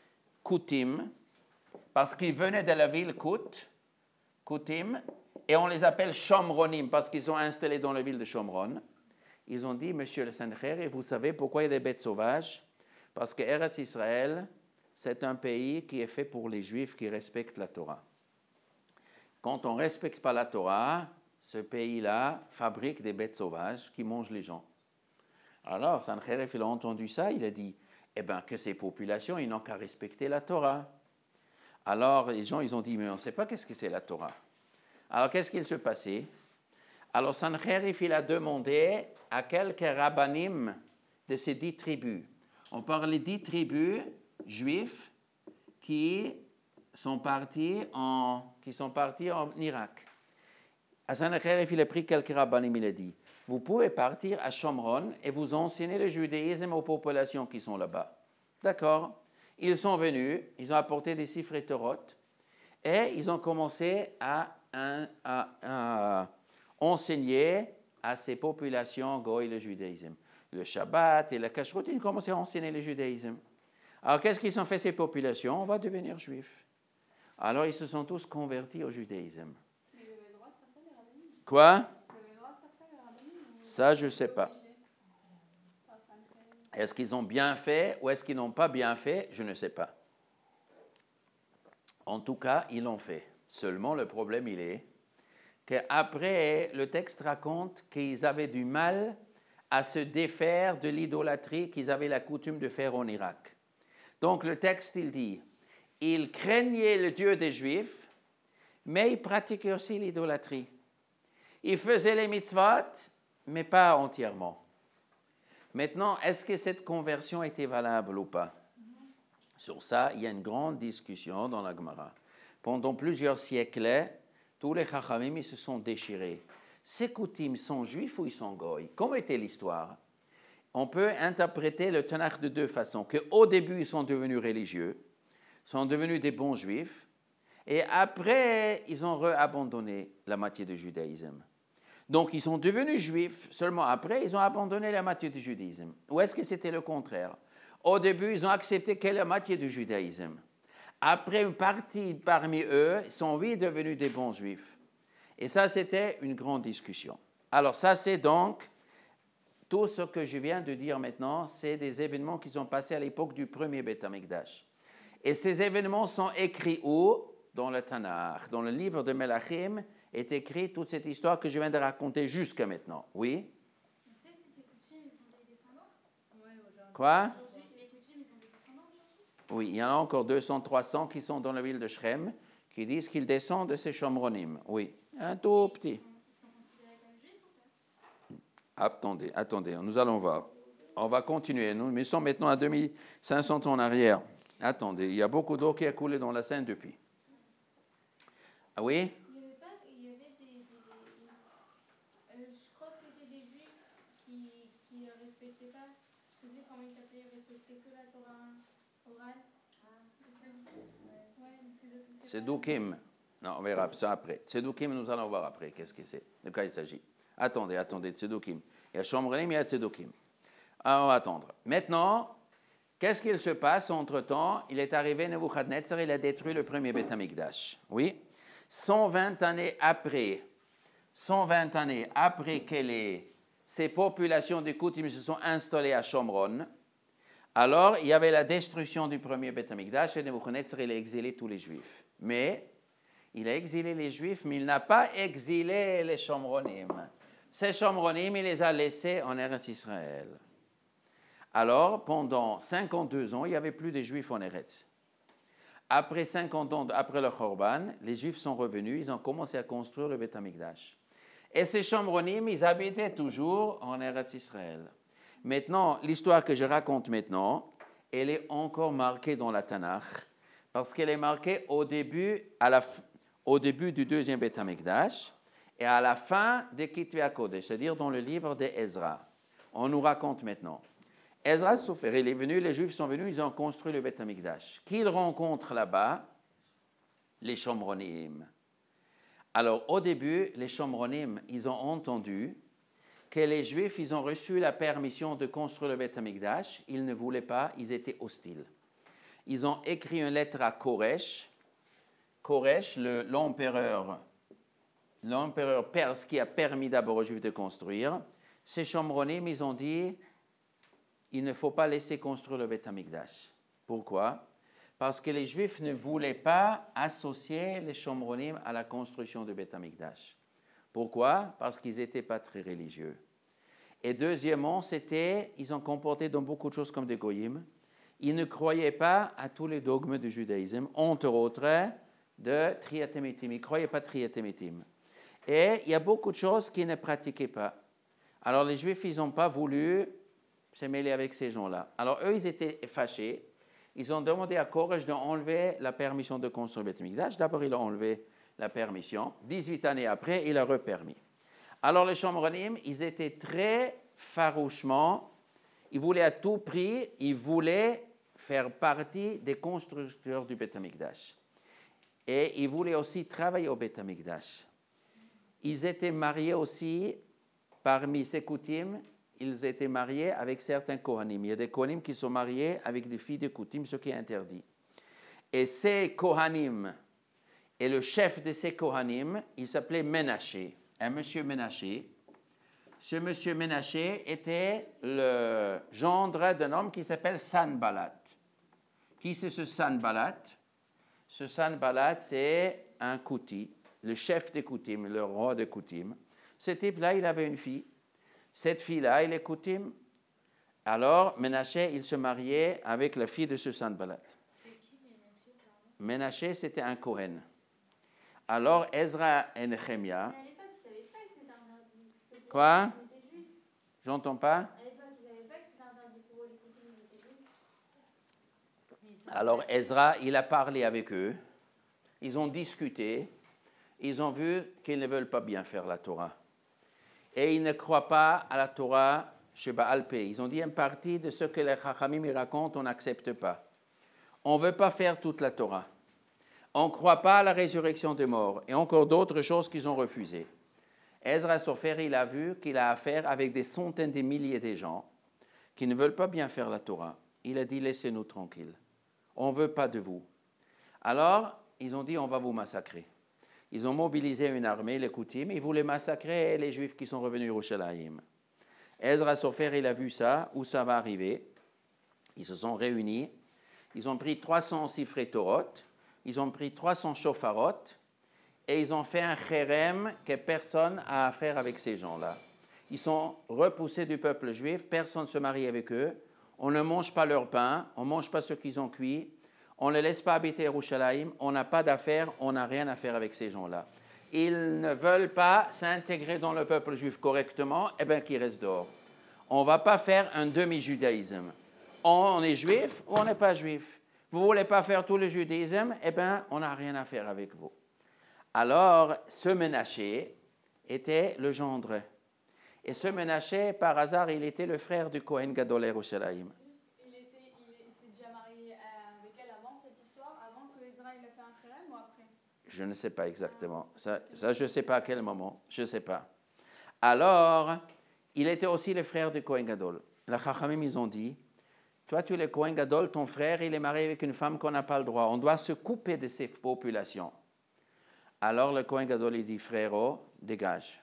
Koutim, parce qu'ils venaient de la ville Kout, Koutim, et on les appelle Shomronim, parce qu'ils sont installés dans la ville de Shomron. Ils ont dit, monsieur le Sancher, et vous savez pourquoi il y a des bêtes sauvages? Parce que Eretz Israël, c'est un pays qui est fait pour les Juifs qui respectent la Torah. Quand on ne respecte pas la Torah, ce pays-là fabrique des bêtes sauvages qui mangent les gens. Alors, Sancherif, il a entendu ça, il a dit, eh bien, que ces populations, ils n'ont qu'à respecter la Torah. Alors, les gens, ils ont dit, mais on ne sait pas qu'est-ce que c'est la Torah. Alors, qu'est-ce qu'il se passait? Alors, Sancherif, il a demandé à quelques rabbanim de ces dix tribus. On parle des dix tribus juifs qui sont partis en, qui sont partis en Irak. À Sancherif, il a pris quelques rabbanim, il a dit, vous pouvez partir à Shomron et vous enseigner le judaïsme aux populations qui sont là-bas. D'accord? Ils sont venus, ils ont apporté des chiffres et Torot, et ils ont commencé à, à, à, à enseigner à ces populations goy le judaïsme. Le Shabbat et le Kashrut, ils ont commencé à enseigner le judaïsme. Alors, qu'est-ce qu'ils ont fait ces populations? On va devenir juifs. Alors, ils se sont tous convertis au judaïsme. Mais ils avaient le droit de faire ça, les rabbinim? Quoi? Ils avaient le droit de faire ça, les rabbinim? Ça, je ne sais pas. Est-ce qu'ils ont bien fait ou est-ce qu'ils n'ont pas bien fait? Je ne sais pas. En tout cas, ils l'ont fait. Seulement, le problème, il est qu'après, le texte raconte qu'ils avaient du mal à se défaire de l'idolâtrie qu'ils avaient la coutume de faire en Irak. Donc, le texte, il dit, ils craignaient le Dieu des Juifs, mais ils pratiquaient aussi l'idolâtrie. Ils faisaient les mitzvot, mais pas entièrement. Maintenant, est-ce que cette conversion était valable ou pas? Sur ça, il y a une grande discussion dans la Gemara. Pendant plusieurs siècles, tous les chachamim ils se sont déchirés. Ces coutumes sont juifs ou ils sont goy? Comment était l'histoire? On peut interpréter le Tanakh de deux façons. Qu'au début, ils sont devenus religieux, sont devenus des bons juifs, et après, ils ont abandonné la moitié du judaïsme. Donc, ils sont devenus juifs, seulement après, ils ont abandonné la moitié du judaïsme. Ou est-ce que c'était le contraire? Au début, ils ont accepté que la moitié du judaïsme. Après, une partie parmi eux sont, oui, devenus des bons juifs. Et ça, c'était une grande discussion. Alors, ça, c'est donc, tout ce que je viens de dire maintenant, c'est des événements qui sont passés à l'époque du premier Beth Amikdash. Et ces événements sont écrits où? Dans le Tanakh, dans le livre de Melachim, est écrit toute cette histoire que je viens de raconter jusqu'à maintenant. Oui? On sait si ces coutumes, ils ont des descendants? Ouais, aujourd'hui. Quoi? Aujourd'hui, les coutumes, ils ont des descendants aujourd'hui? Oui, il y en a encore deux cents, trois cents qui sont dans la ville de Shrem, qui disent qu'ils descendent de ces Shomronim. Oui, un tout petit. Ils sont, ils sont considérés comme juifs ou pas? Attendez, attendez, nous allons voir. On va continuer. Nous sommes maintenant à deux mille cinq cents ans en arrière. Attendez, il y a beaucoup d'eau qui a coulé dans la Seine depuis. Ah oui? Il y avait pas, il y avait des, des euh, je crois que c'était des juifs qui, qui ne respectaient pas, je sais plus comment ils s'appelaient, ils respectaient que la Torah orale. Ah, ouais. Ouais, c'est de, C'est Doukim. Non, on verra ça après. C'est Doukim, nous allons voir après. Qu'est-ce que c'est? De quoi il s'agit? Attendez, attendez, Tzedokim. Il y a Shomronim, il y a Tzedokim. Alors, on va attendre. Maintenant, qu'est-ce qu'il se passe entre-temps? Il est arrivé, Nebuchadnezzar, il a détruit le premier Beth Amikdash. Oui. cent vingt années après, cent vingt années après que les, ces populations de Koutim se sont installées à Shomron, alors il y avait la destruction du premier Beth Amikdash et Nebuchadnezzar, il a exilé tous les Juifs. Mais, il a exilé les Juifs, mais il n'a pas exilé les Shomronim. Ces Shomronim, il les a laissés en Eretz Israël. Alors, pendant cinquante-deux ans, il n'y avait plus de Juifs en Eretz. Après cinquante ans, après le Khorban, les Juifs sont revenus, ils ont commencé à construire le Beth Amikdash. Et ces Shomronim, ils habitaient toujours en Eretz Israël. Maintenant, l'histoire que je raconte maintenant, elle est encore marquée dans la Tanakh, parce qu'elle est marquée au début, à la, au début du deuxième Beth Amikdash et à la fin de Ketuvei HaKodesh, c'est-à-dire dans le livre d'Ezra. On nous raconte maintenant. Ezra Sofer, il est venu, les Juifs sont venus, ils ont construit le Beth Amikdash. Qu'ils rencontrent là-bas? Les Shomronim. Alors, au début, les Shomronim, ils ont entendu que les Juifs, ils ont reçu la permission de construire le Beth Amikdash. Ils ne voulaient pas, ils étaient hostiles. Ils ont écrit une lettre à Koresh. Koresh, le, l'empereur, l'empereur perse qui a permis d'abord aux Juifs de construire. Ces Shomronim, ils ont dit, il ne faut pas laisser construire le Beth Amikdash. Pourquoi? Parce que les Juifs ne voulaient pas associer les Shomronim à la construction du Beth Amikdash. Pourquoi? Parce qu'ils n'étaient pas très religieux. Et deuxièmement, c'était, ils ont comporté dans beaucoup de choses comme des goyim. Ils ne croyaient pas à tous les dogmes du judaïsme, entre autres de Triatemitim. Ils ne croyaient pas Triatemitim. Et il y a beaucoup de choses qu'ils ne pratiquaient pas. Alors les Juifs, ils n'ont pas voulu se mêler avec ces gens-là. Alors eux, ils étaient fâchés. Ils ont demandé à Koresh d'enlever la permission de construire le Beth Amikdash. D'abord, il a enlevé la permission. dix-huit années après, il a repermis. Alors les Shomronim, ils étaient très farouchement, ils voulaient à tout prix, ils voulaient faire partie des constructeurs du Beth Amikdash. Et ils voulaient aussi travailler au Beth Amikdash. Ils étaient mariés aussi, parmi ces Koutim, ils étaient mariés avec certains Kohanim. Il y a des Kohanim qui sont mariés avec des filles de Koutim, ce qui est interdit. Et ces Kohanim, et le chef de ces Kohanim, il s'appelait Menaché, un monsieur Menaché. Ce monsieur Menaché était le gendre d'un homme qui s'appelle Sanballat. Qui c'est ce Sanballat? Ce Sanballat, c'est un Kouti, le chef des Koutim, le roi de Koutim. Ce type-là, il avait une fille. Cette fille-là, elle est Koutim. Alors, Menaché, il se mariait avec la fille de ce Sanballat. Menaché, c'était un Kohen. Alors, Ezra et Nehemia. Mais à l'époque, ils savaient pas que c'était interdit. Parce que Quoi? ils étaient juifs. J'entends pas. À l'époque, ils savaient pas que c'était interdit pour eux, les coutumes, ils étaient juifs. Alors, Ezra, il a parlé avec eux. Ils ont discuté. Ils ont vu qu'ils ne veulent pas bien faire la Torah. Et ils ne croient pas à la Torah chez Baal Pé. Ils ont dit une partie de ce que les Chachamim racontent, on n'accepte pas. On ne veut pas faire toute la Torah. On ne croit pas à la résurrection des morts. Et encore d'autres choses qu'ils ont refusées. Ezra Sofer, il a vu qu'il a affaire avec des centaines de milliers de gens qui ne veulent pas bien faire la Torah. Il a dit, laissez-nous tranquilles. On ne veut pas de vous. Alors, ils ont dit, on va vous massacrer. Ils ont mobilisé une armée, les Koutim, ils voulaient massacrer les Juifs qui sont revenus à Yerushalayim. Ezra Sofer, il a vu ça, où ça va arriver. Ils se sont réunis. Ils ont pris trois cents siffrets Torot. Ils ont pris trois cents shofarot. Et ils ont fait un chérem que personne n'a à faire avec ces gens-là. Ils sont repoussés du peuple juif, personne ne se marie avec eux. On ne mange pas leur pain, on ne mange pas ce qu'ils ont cuit. On ne les laisse pas habiter à Yerushalayim, on n'a pas d'affaires, on n'a rien à faire avec ces gens-là. Ils ne veulent pas s'intégrer dans le peuple juif correctement, eh bien qu'ils restent dehors. On ne va pas faire un demi-judaïsme. On est juif ou on n'est pas juif. Vous ne voulez pas faire tout le judaïsme, eh bien on n'a rien à faire avec vous. Alors, ce Menaché était le gendre. Et ce Menaché, par hasard, il était le frère du Kohen Gadol Yerushalayim. Il, était, il, il s'est déjà marié avec elle avant cette histoire, avant que Israël ait fait un chérem ou après? Je ne sais pas exactement. Ça, ça je ne sais pas à quel moment. Je ne sais pas. Alors, il était aussi le frère du Kohen Gadol. Les Chachamim, ils ont dit, toi, tu es le Kohen Gadol, ton frère, il est marié avec une femme qu'on n'a pas le droit. On doit se couper de ces populations. Alors, le Kohen Gadol, il dit, frérot, dégage.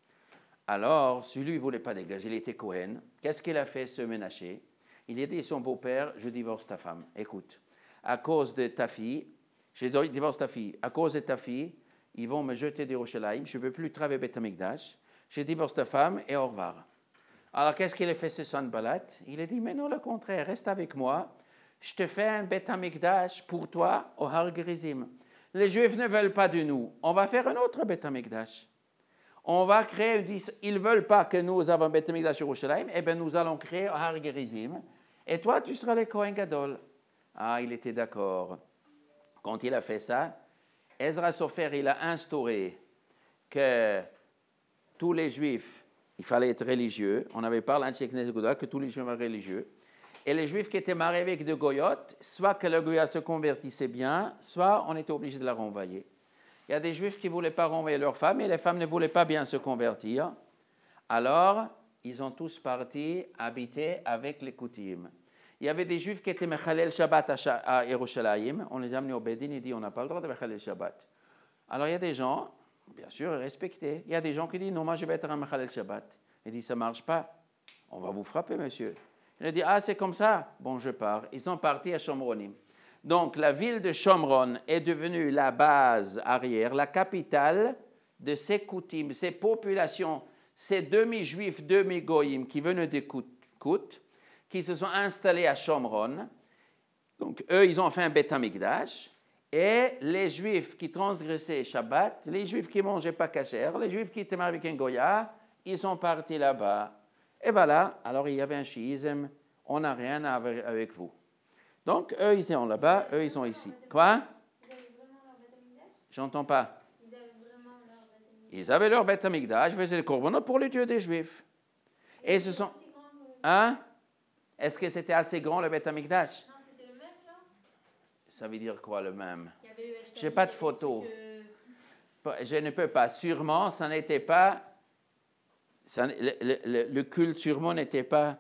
Alors, celui ne voulait pas dégager, il était Kohen. Qu'est-ce qu'il a fait, ce Ménaché? Il a dit à son beau-père, je divorce ta femme. Écoute, à cause de ta fille, je divorce ta fille. À cause de ta fille, ils vont me jeter de Yerushalayim. Je ne veux plus travailler Beth Amikdash. Je divorce ta femme et au revoir. Alors, qu'est-ce qu'il a fait, ce Sanballat? Il a dit, mais non, le contraire, reste avec moi. Je te fais un Beth Amikdash pour toi au Har Gerizim. Les Juifs ne veulent pas de nous. On va faire un autre Beth Amikdash. On va créer, ils ne veulent pas que nous avons Beth Amikdash Yerushalayim, eh bien nous allons créer Har Gerizim, et toi tu seras le Kohen Gadol. Ah, il était d'accord. Quand il a fait ça, Ezra Sofer, il a instauré que tous les Juifs, il fallait être religieux, on avait parlé que tous les Juifs étaient religieux, et les Juifs qui étaient mariés avec des goyotes, soit que le goyot se convertissait bien, soit on était obligé de la renvoyer. Il y a des Juifs qui ne voulaient pas renvoyer leurs femmes et les femmes ne voulaient pas bien se convertir. Alors, ils ont tous parti habiter avec les Koutim. Il y avait des Juifs qui étaient Mechalel Shabbat à Yerushalayim. On les a amenés au Bédin et dit on n'a pas le droit de Mechalel Shabbat. Alors, il y a des gens, bien sûr, respectés. Il y a des gens qui disent non, moi je vais être un Mechalel Shabbat. Il dit ça ne marche pas. On va vous frapper, monsieur. Il a dit ah, c'est comme ça. Bon, je pars. Ils sont partis à Shomronim. Donc, la ville de Shomron est devenue la base arrière, la capitale de ces Koutim, ces populations, ces demi-juifs, demi-goïm qui venaient des Kout, qui se sont installés à Shomron. Donc, eux, ils ont fait un Beth Amikdash. Et les juifs qui transgressaient Shabbat, les juifs qui ne mangeaient pas kasher, les juifs qui étaient mariés avec un Goya, ils sont partis là-bas. Et voilà, alors il y avait un chiisme, on n'a rien à voir avec vous. Donc, eux, ils sont là-bas, eux, ils sont ici. Quoi? Ils avaient vraiment leur Beth Amikdash? J'entends pas. Ils avaient vraiment leur Beth Amikdash. Ils avaient leur Beth Amikdash, ils faisaient le korbanot pour le Dieu des Juifs. Et, Et ce sont... Aussi grand que... Hein? Est-ce que c'était assez grand, le Beth Amikdash? Non, c'était le même, genre? Ça veut dire quoi, le même? Je n'ai pas de photo. Que... Je ne peux pas. Sûrement, ça n'était pas... Ça, le, le, le culte sûrement n'était pas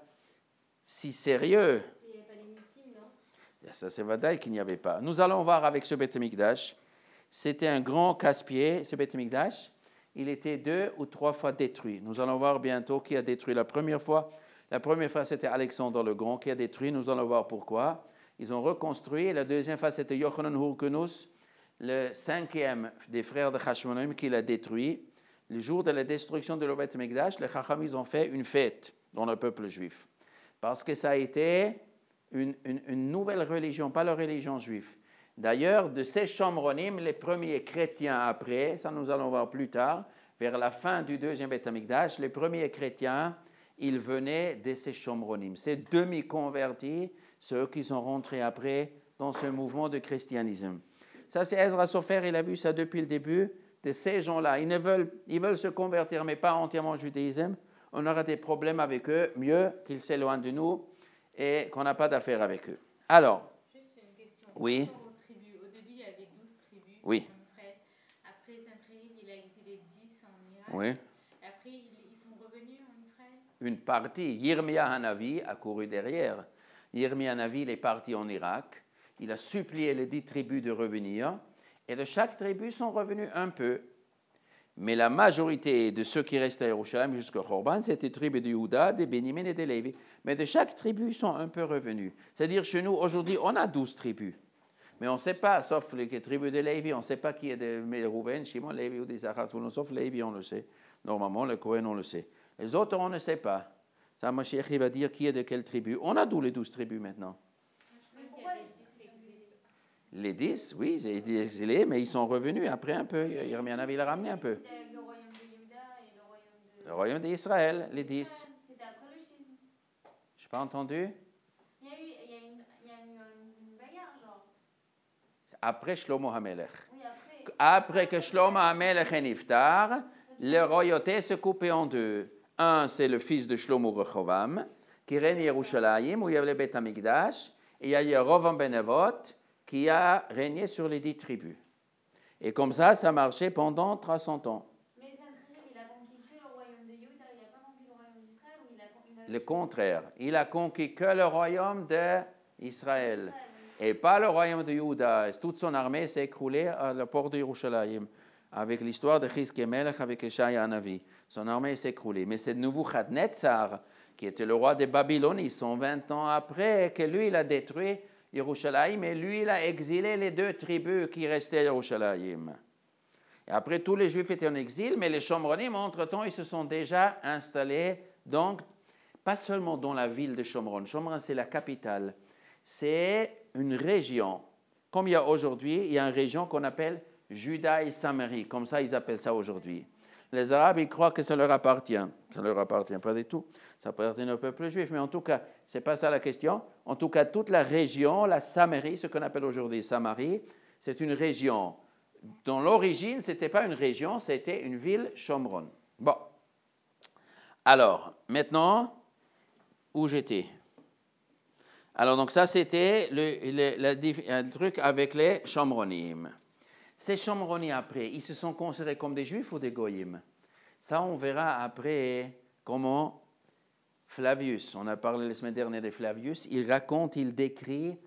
si sérieux. Il n'y avait pas les missiles, non? Ça, c'est vadaï qu'il n'y avait pas. Nous allons voir avec ce Beth Amikdash. C'était un grand casse-pied, ce Beth Amikdash. Il était deux ou trois fois détruit. Nous allons voir bientôt qui a détruit la première fois. La première fois, c'était Alexandre le Grand qui a détruit. Nous allons voir pourquoi. Ils ont reconstruit. La deuxième fois, c'était Yochanan Hurkenus, le cinquième des frères de Hashmonaim, qui l'a détruit. Le jour de la destruction de le Beth Amikdash, les Chacham, ils ont fait une fête dans le peuple juif. Parce que ça a été une, une, une nouvelle religion, pas la religion juive. D'ailleurs, de ces Shomronim, les premiers chrétiens après, ça nous allons voir plus tard, vers la fin du deuxième Beth Amikdash, les premiers chrétiens, ils venaient de ces Shomronim. Ces demi-convertis, ceux qui sont rentrés après dans ce mouvement de christianisme. Ça, c'est Ezra Sofer, il a vu ça depuis le début, de ces gens-là. Ils, ne veulent, ils veulent se convertir, mais pas entièrement au judaïsme. On aura des problèmes avec eux, mieux qu'ils s'éloignent de nous et qu'on n'a pas d'affaires avec eux. Alors, juste une question. Oui. Par rapport aux tribus, au début, il y avait douze tribus Oui. en Israël. Après, Sancheriv, il a exilé dix en Irak. Oui. Et après, ils, ils sont revenus en Israël? Une partie. Yirmia Hanavi a couru derrière. Yirmia Hanavi, il est parti en Irak. Il a supplié les dix tribus de revenir. Et de chaque tribu sont revenus un peu. Mais la majorité de ceux qui restent à Yerushalayim jusqu'au Khorban, c'était les tribus de Yehuda, de Benjamin et de Lévi. Mais de chaque tribu, ils sont un peu revenus. C'est-à-dire, chez nous, aujourd'hui, on a douze tribus. Mais on ne sait pas, sauf les tribus de Lévi, on ne sait pas qui est de Rouven, Shimon, Lévi ou des Achas, sauf Lévi, on le sait. Normalement, le Kohen, on le sait. Les autres, on ne sait pas. Ça, Mashiach, il va dire qui est de quelle tribu. On a d'où les douze tribus maintenant? Mais pourquoi les dix exilés? Les dix, oui, ils étaient exilés, mais ils sont revenus après un peu. Yirmia Hanavi l'a ramené un peu. C'était avec le royaume de Yehuda et le royaume de... Le royaume d'Israël, les dix. C'était après le schisme. Je n'ai pas entendu. Il y a eu, il y a une, il y a eu une, une bagarre, genre. Après Shlomo HaMelech. Oui, après. Après que Shlomo HaMelech est niftar, le royauté se coupait en deux. Un, c'est le fils de Shlomo Rechovam, qui règne à Yerushalayim, où il y avait le Beth Amikdash, et il y a Yerovam ben Nevat, qui a régné sur les dix tribus. Et comme ça, ça marchait pendant trois cents ans. Mais Sancheriv, il a conquis que le royaume de le contraire. Il a conquis que le royaume d'Israël et pas le royaume de Juda. Toute son armée s'est écroulée à la porte de Yerushalayim. Avec l'histoire de Chizkiah Melech avec Eshaïa Hanavi. Son armée s'est écroulée. Mais c'est Nebuchadnezzar, qui était le roi de Babylone, ils sont vingt ans après que lui, il a détruit Yerushalayim et lui, il a exilé les deux tribus qui restaient à Yerushalayim. Et après, tous les Juifs étaient en exil, mais les Shomronim, entre-temps, ils se sont déjà installés, donc, pas seulement dans la ville de Shomron. Shomron, c'est la capitale. C'est une région. Comme il y a aujourd'hui, il y a une région qu'on appelle Juda et Samarie, comme ça ils appellent ça aujourd'hui. Les Arabes, ils croient que ça leur appartient. Ça ne leur appartient pas du tout. Ça appartient au peuple juif, mais en tout cas, ce n'est pas ça la question. En tout cas, toute la région, la Samarie, ce qu'on appelle aujourd'hui Samarie, c'est une région. Dans l'origine, ce n'était pas une région, c'était une ville Shomron. Bon. Alors, maintenant, où j'étais? Alors, donc ça, c'était le, le, le, le truc avec les Shomronim. Ces Shomronim, après, ils se sont considérés comme des Juifs ou des Goyim? Ça, on verra après comment Flavius, on a parlé la semaine dernière de Flavius, il raconte, il décrit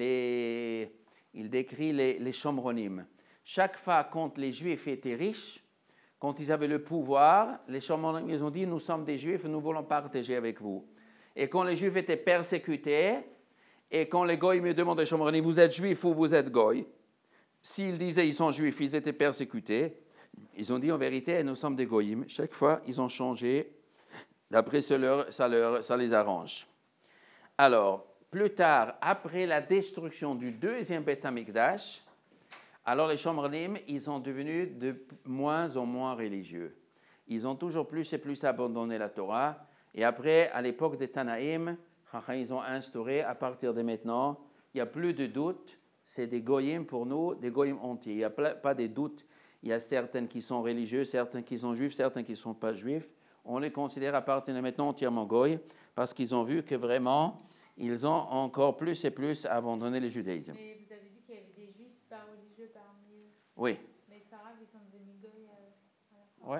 les, il décrit les, les Shomronim. Chaque fois, quand les Juifs étaient riches, quand ils avaient le pouvoir, les Shomronim, ils ont dit, nous sommes des Juifs, nous voulons partager avec vous. Et quand les Juifs étaient persécutés, et quand les Goyim demandaient aux Shomronim, vous êtes Juifs ou vous êtes Goy? S'ils disaient qu'ils sont Juifs, ils étaient persécutés. Ils ont dit en vérité, nous sommes des Goyim. Chaque fois, ils ont changé. D'après ça, leur, ça, leur, ça les arrange. Alors, plus tard, après la destruction du deuxième Beth Amikdash, alors les Shomronim, ils sont devenus de moins en moins religieux. Ils ont toujours plus et plus abandonné la Torah. Et après, à l'époque des Tanaïm, ils ont instauré, à partir de maintenant, il n'y a plus de doute. C'est des goyim pour nous, des goyim entiers. Il n'y a pas de doute. Il y a certains qui sont religieux, certains qui sont juifs, certains qui ne sont pas juifs. On les considère à partir de maintenant entièrement goy parce qu'ils ont vu que vraiment, ils ont encore plus et plus abandonné le judaïsme. Mais vous avez dit qu'il y avait des juifs pas religieux parmi eux. Oui. Mais c'est pas grave, ils sont devenus goy euh, à la fin. Ouais.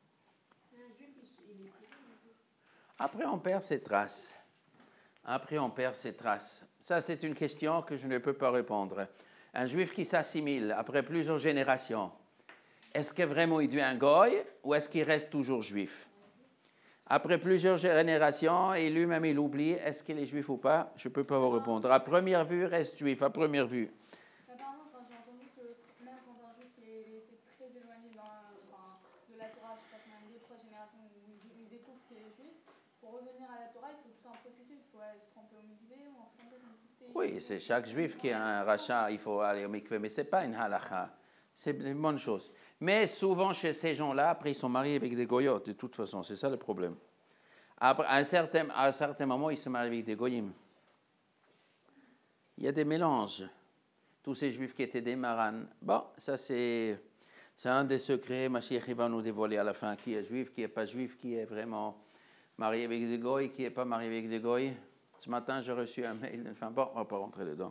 Un juif, il est plus religieux. Après, on perd ses traces. Après, on perd ses traces. Ça, c'est une question que je ne peux pas répondre. Un juif qui s'assimile après plusieurs générations, est-ce que vraiment il devient un goy ou est-ce qu'il reste toujours juif? Après plusieurs générations, et lui-même il oublie, est-ce qu'il est juif ou pas? Je ne peux pas vous répondre. À première vue, reste juif, à première vue. Apparemment, quand j'ai entendu que même quand un juif qui était très éloigné dans, enfin, de la Torah, je sais pas combien, deux, trois générations, où il, il découvre qu'il est juif, pour revenir à la Torah, il faut tout un processus. Il faut aller se tremper au mikvé ou en fait, comme si c'était... Oui, c'est chaque juif qui a un rachat, il faut aller au mikvé, mais ce n'est pas une halakha. C'est une bonne chose. Mais souvent, chez ces gens-là, après, ils sont mariés avec des goyotes, de toute façon, c'est ça le problème. Après, à un certain, à un certain moment, ils se marient avec des goyim. Il y a des mélanges. Tous ces juifs qui étaient des marans. Bon, ça c'est, c'est un des secrets. Mashiach va nous dévoiler à la fin qui est juif, qui n'est pas juif, qui est vraiment marié avec des goy, qui n'est pas marié avec des goy. Ce matin, j'ai reçu un mail d'une femme. Bon, on ne va pas rentrer dedans.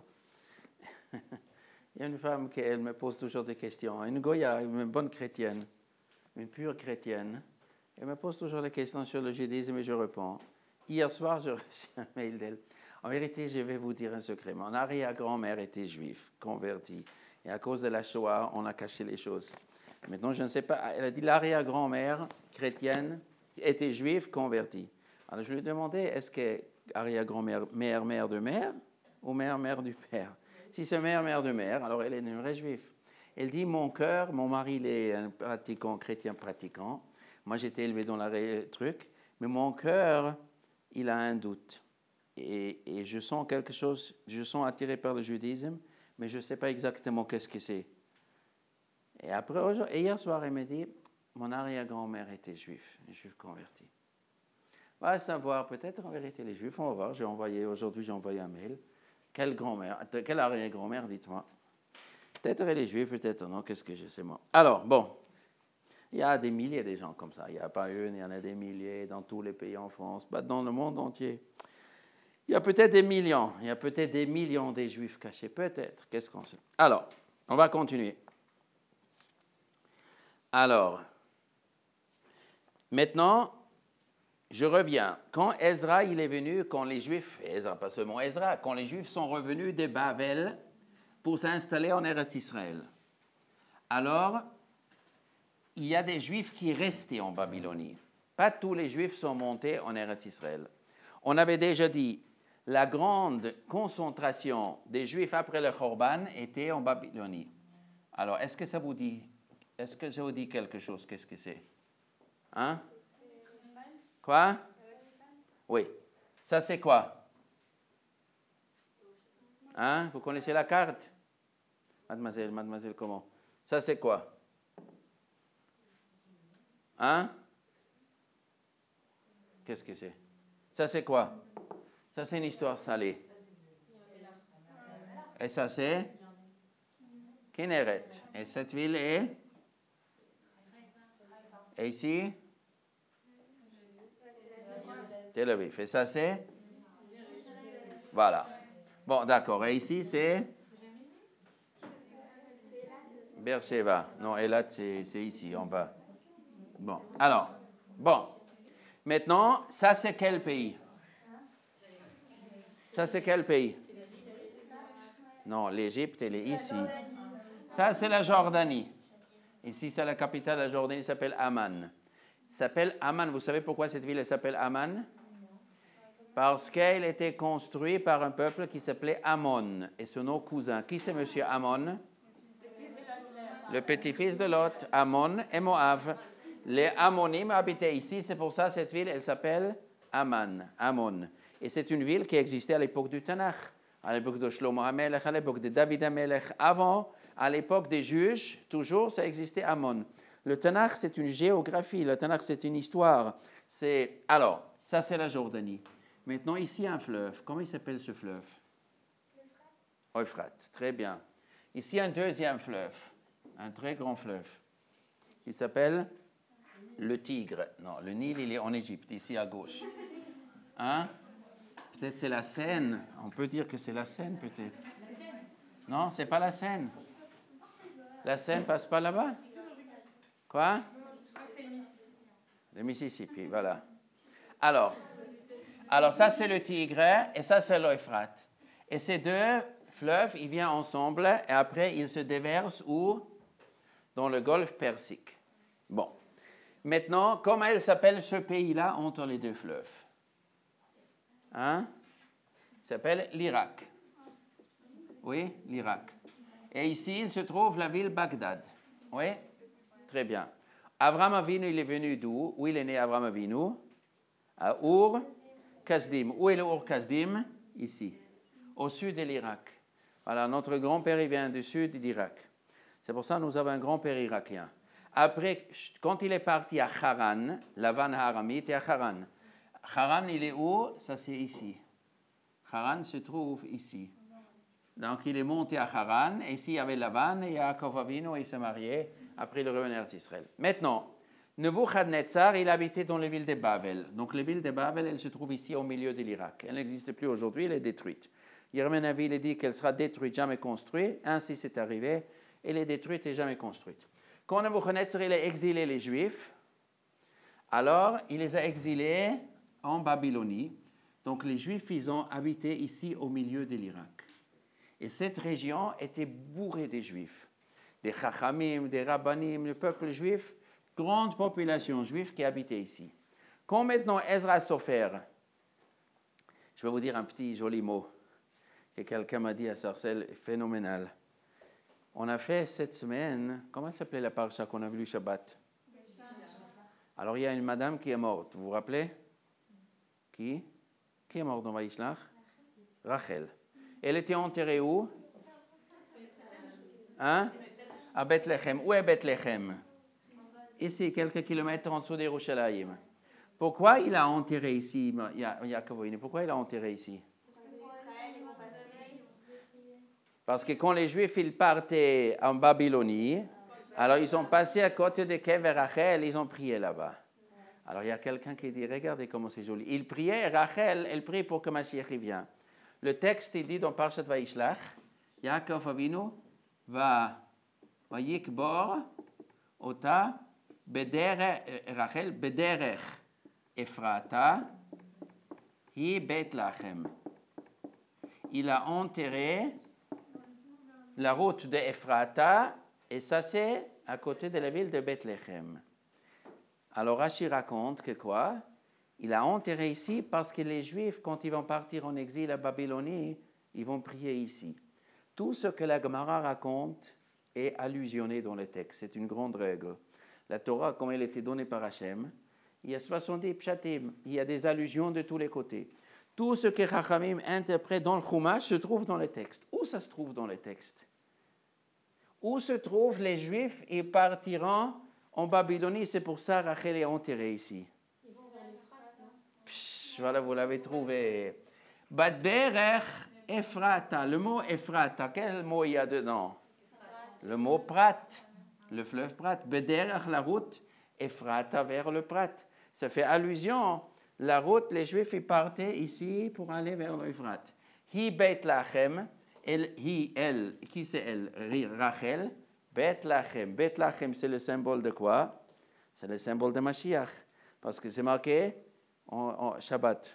Il y a une femme qui elle me pose toujours des questions. Une goya, une bonne chrétienne, une pure chrétienne. Elle me pose toujours des questions sur le judaïsme et je réponds. Hier soir, j'ai reçu un mail d'elle. En vérité, je vais vous dire un secret. Mon arrière-grand-mère était juive, convertie. Et à cause de la Shoah, on a caché les choses. Maintenant, je ne sais pas. Elle a dit l'arrière-grand-mère chrétienne était juive, convertie. Alors, je lui ai demandé, est-ce que arrière-grand-mère, mère, mère de mère ou mère, mère du père? Si c'est mère, mère de mère, alors elle est une vraie juive. Elle dit, mon cœur, mon mari, il est un pratiquant, chrétien pratiquant. Moi, j'étais élevé dans le truc. Mais mon cœur, il a un doute. Et, et je sens quelque chose, je sens attiré par le judaïsme, mais je ne sais pas exactement qu'est-ce que c'est. Et après, et hier soir, elle m'a dit, mon arrière-grand-mère était juive, une juive convertie. On va savoir, peut-être en vérité les juifs, on va voir, j'ai envoyé, aujourd'hui j'ai envoyé un mail. Quelle grand-mère, quelle arrière-grand-mère, dites-moi. Peut-être elle est juive, peut-être non, qu'est-ce que je sais moi. Alors, bon, il y a des milliers de gens comme ça, il n'y a pas une, il y en a des milliers dans tous les pays en France, pas dans le monde entier. Il y a peut-être des millions, il y a peut-être des millions de juifs cachés, peut-être, qu'est-ce qu'on sait. Alors, on va continuer. Alors, maintenant, je reviens. Quand Ezra il est venu, quand les Juifs, Ezra, pas seulement Ezra, quand les Juifs sont revenus de Babel pour s'installer en Eretz Israël, alors il y a des Juifs qui restaient en Babylonie. Pas tous les Juifs sont montés en Eretz Israël. On avait déjà dit, la grande concentration des Juifs après le Khorban était en Babylonie. Alors, est-ce que ça vous dit, est-ce que ça vous dit quelque chose? Qu'est-ce que c'est? Hein? Quoi? Oui. Ça, c'est quoi? Hein? Vous connaissez la carte? Mademoiselle, mademoiselle, comment? Ça, c'est quoi? Hein? Qu'est-ce que c'est? Ça, c'est quoi? Ça, c'est une histoire salée. Et ça, c'est Kinneret. Et cette ville est? Et ici? Tel Aviv. Et ça, c'est? Voilà. Bon, d'accord. Et ici, c'est? Beersheba. Non, Elat, c'est, c'est ici, en bas. Bon, alors, bon. Maintenant, ça, c'est quel pays? Ça, c'est quel pays? Non, l'Égypte, elle est ici. Ça, c'est la Jordanie. Ici, c'est la capitale de la Jordanie, s'appelle Amman. S'appelle Amman. Vous savez pourquoi cette ville s'appelle Amman? Parce qu'elle était construite par un peuple qui s'appelait Ammon et son autre cousin. Qui c'est monsieur Ammon? Le petit-fils de Lot, Ammon et Moab. Les Ammonim habitaient ici, c'est pour ça que cette ville, elle s'appelle Amman, Ammon. Et c'est une ville qui existait à l'époque du Tanakh, à l'époque de Shlomo HaMelech, à l'époque de David HaMelech. Avant, à l'époque des juges, toujours, ça existait Ammon. Le Tanakh, c'est une géographie, le Tanakh, c'est une histoire. C'est... Alors, ça, c'est la Jordanie. Maintenant, ici, un fleuve. Comment il s'appelle ce fleuve? Euphrate. Très bien. Ici, un deuxième fleuve, un très grand fleuve, qui s'appelle le Tigre. Non, le Nil, il est en Égypte, ici à gauche. Hein? Peut-être c'est la Seine. On peut dire que c'est la Seine, peut-être. Non, c'est pas la Seine. La Seine passe pas là-bas? Quoi? Je crois que c'est le Mississippi. Le Mississippi, voilà. Alors, alors ça, c'est le Tigre et ça, c'est l'Euphrate. Et ces deux fleuves, ils viennent ensemble et après, ils se déversent où? Dans le golfe Persique. Bon. Maintenant, comment il s'appelle ce pays-là entre les deux fleuves? Hein? Il s'appelle l'Irak. Oui, l'Irak. Et ici, il se trouve la ville Bagdad. Oui? Très bien. Abraham Avinu, il est venu d'où? Où il est né, Abraham Avinu? À Ur Kasdim. Où est le Ur Kasdim? Ici, au sud de l'Irak. Voilà, notre grand-père, il vient du sud d'Irak. C'est pour ça que nous avons un grand-père irakien. Après, quand il est parti à Haran, la vanne haramite est à Haran. Haran, il est où? Ça, c'est ici. Haran se trouve ici. Donc, il est monté à Haran, et ici, il y avait la vanne, et Yaakov Avinu, il s'est marié, après il est revenu à Israël. Maintenant, Nebuchadnezzar, il habitait dans les villes de Babel. Donc, les villes de Babel, elles se trouvent ici au milieu de l'Irak. Elle n'existe plus aujourd'hui, elle est détruite. Yermien Navi, il dit qu'elle sera détruite, jamais construite. Ainsi, c'est arrivé. Elle est détruite et jamais construite. Quand Nebuchadnezzar, il a exilé les Juifs, alors, il les a exilés en Babylonie. Donc, les Juifs, ils ont habité ici au milieu de l'Irak. Et cette région était bourrée des Juifs. Des Chachamim, des Rabbanim, le peuple juif, grande population juive qui habitait ici. Quand maintenant Ezra Sofer, je vais vous dire un petit joli mot que quelqu'un m'a dit à Sarcelles, phénoménal. On a fait cette semaine, comment s'appelait la parasha qu'on a vu le Shabbat? Alors il y a une madame qui est morte, vous vous rappelez? Qui? Qui est morte dans Vaishlach? Rachel. Elle était enterrée où? Hein? À Bethléem. Où est Bethléem? Ici, quelques kilomètres en dessous d'Yerushalayim. Pourquoi il a enterré ici, Yaakov Avinu? Pourquoi il a enterré ici? Parce que quand les Juifs ils partaient en Babylonie, alors ils ont passé à côté de Kever Rachel, ils ont prié là-bas. Alors il y a quelqu'un qui dit, regardez comment c'est joli. Il priait, Rachel, elle prie pour que Mashiach vienne. Le texte, il dit dans Parshat Vaishlach, Yaakov Avinu va Vayikbor ota bederech, Rachel bederech Ephrata, hi Bet Lachem. Il a enterré la route de Ephrata, et ça c'est à côté de la ville de Bethléem. Alors Rashi raconte que quoi? Il a enterré ici parce que les Juifs, quand ils vont partir en exil à Babylonie, ils vont prier ici. Tout ce que la Gemara raconte est allusionné dans le texte. C'est une grande règle. La Torah, comme elle était donnée par Hachem, il y a soixante-dix pshatim, il y a des allusions de tous les côtés. Tout ce que Chachamim interprète dans le Chumash se trouve dans le texte. Où ça se trouve dans le texte? Où se trouvent les Juifs? Ils partiront en Babylonie, c'est pour ça Rachel est enterrée ici. Ils vont vers l'Euphrate, non? Psh, voilà, vous l'avez trouvé. Baderech Ephrata. Le mot Ephrata, quel mot il y a dedans? Le mot Prat, le fleuve Prat. Baderech, la route, Ephrata vers le Prat. Ça fait allusion. La route, les Juifs, ils partaient ici pour aller vers l'Euphrate. Hi Beit Lachem, elle, hi, elle, qui c'est elle? Rachel. Beit Lachem. Beit Lachem, c'est le symbole de quoi? C'est le symbole de Mashiach. Parce que c'est marqué en, en Shabbat.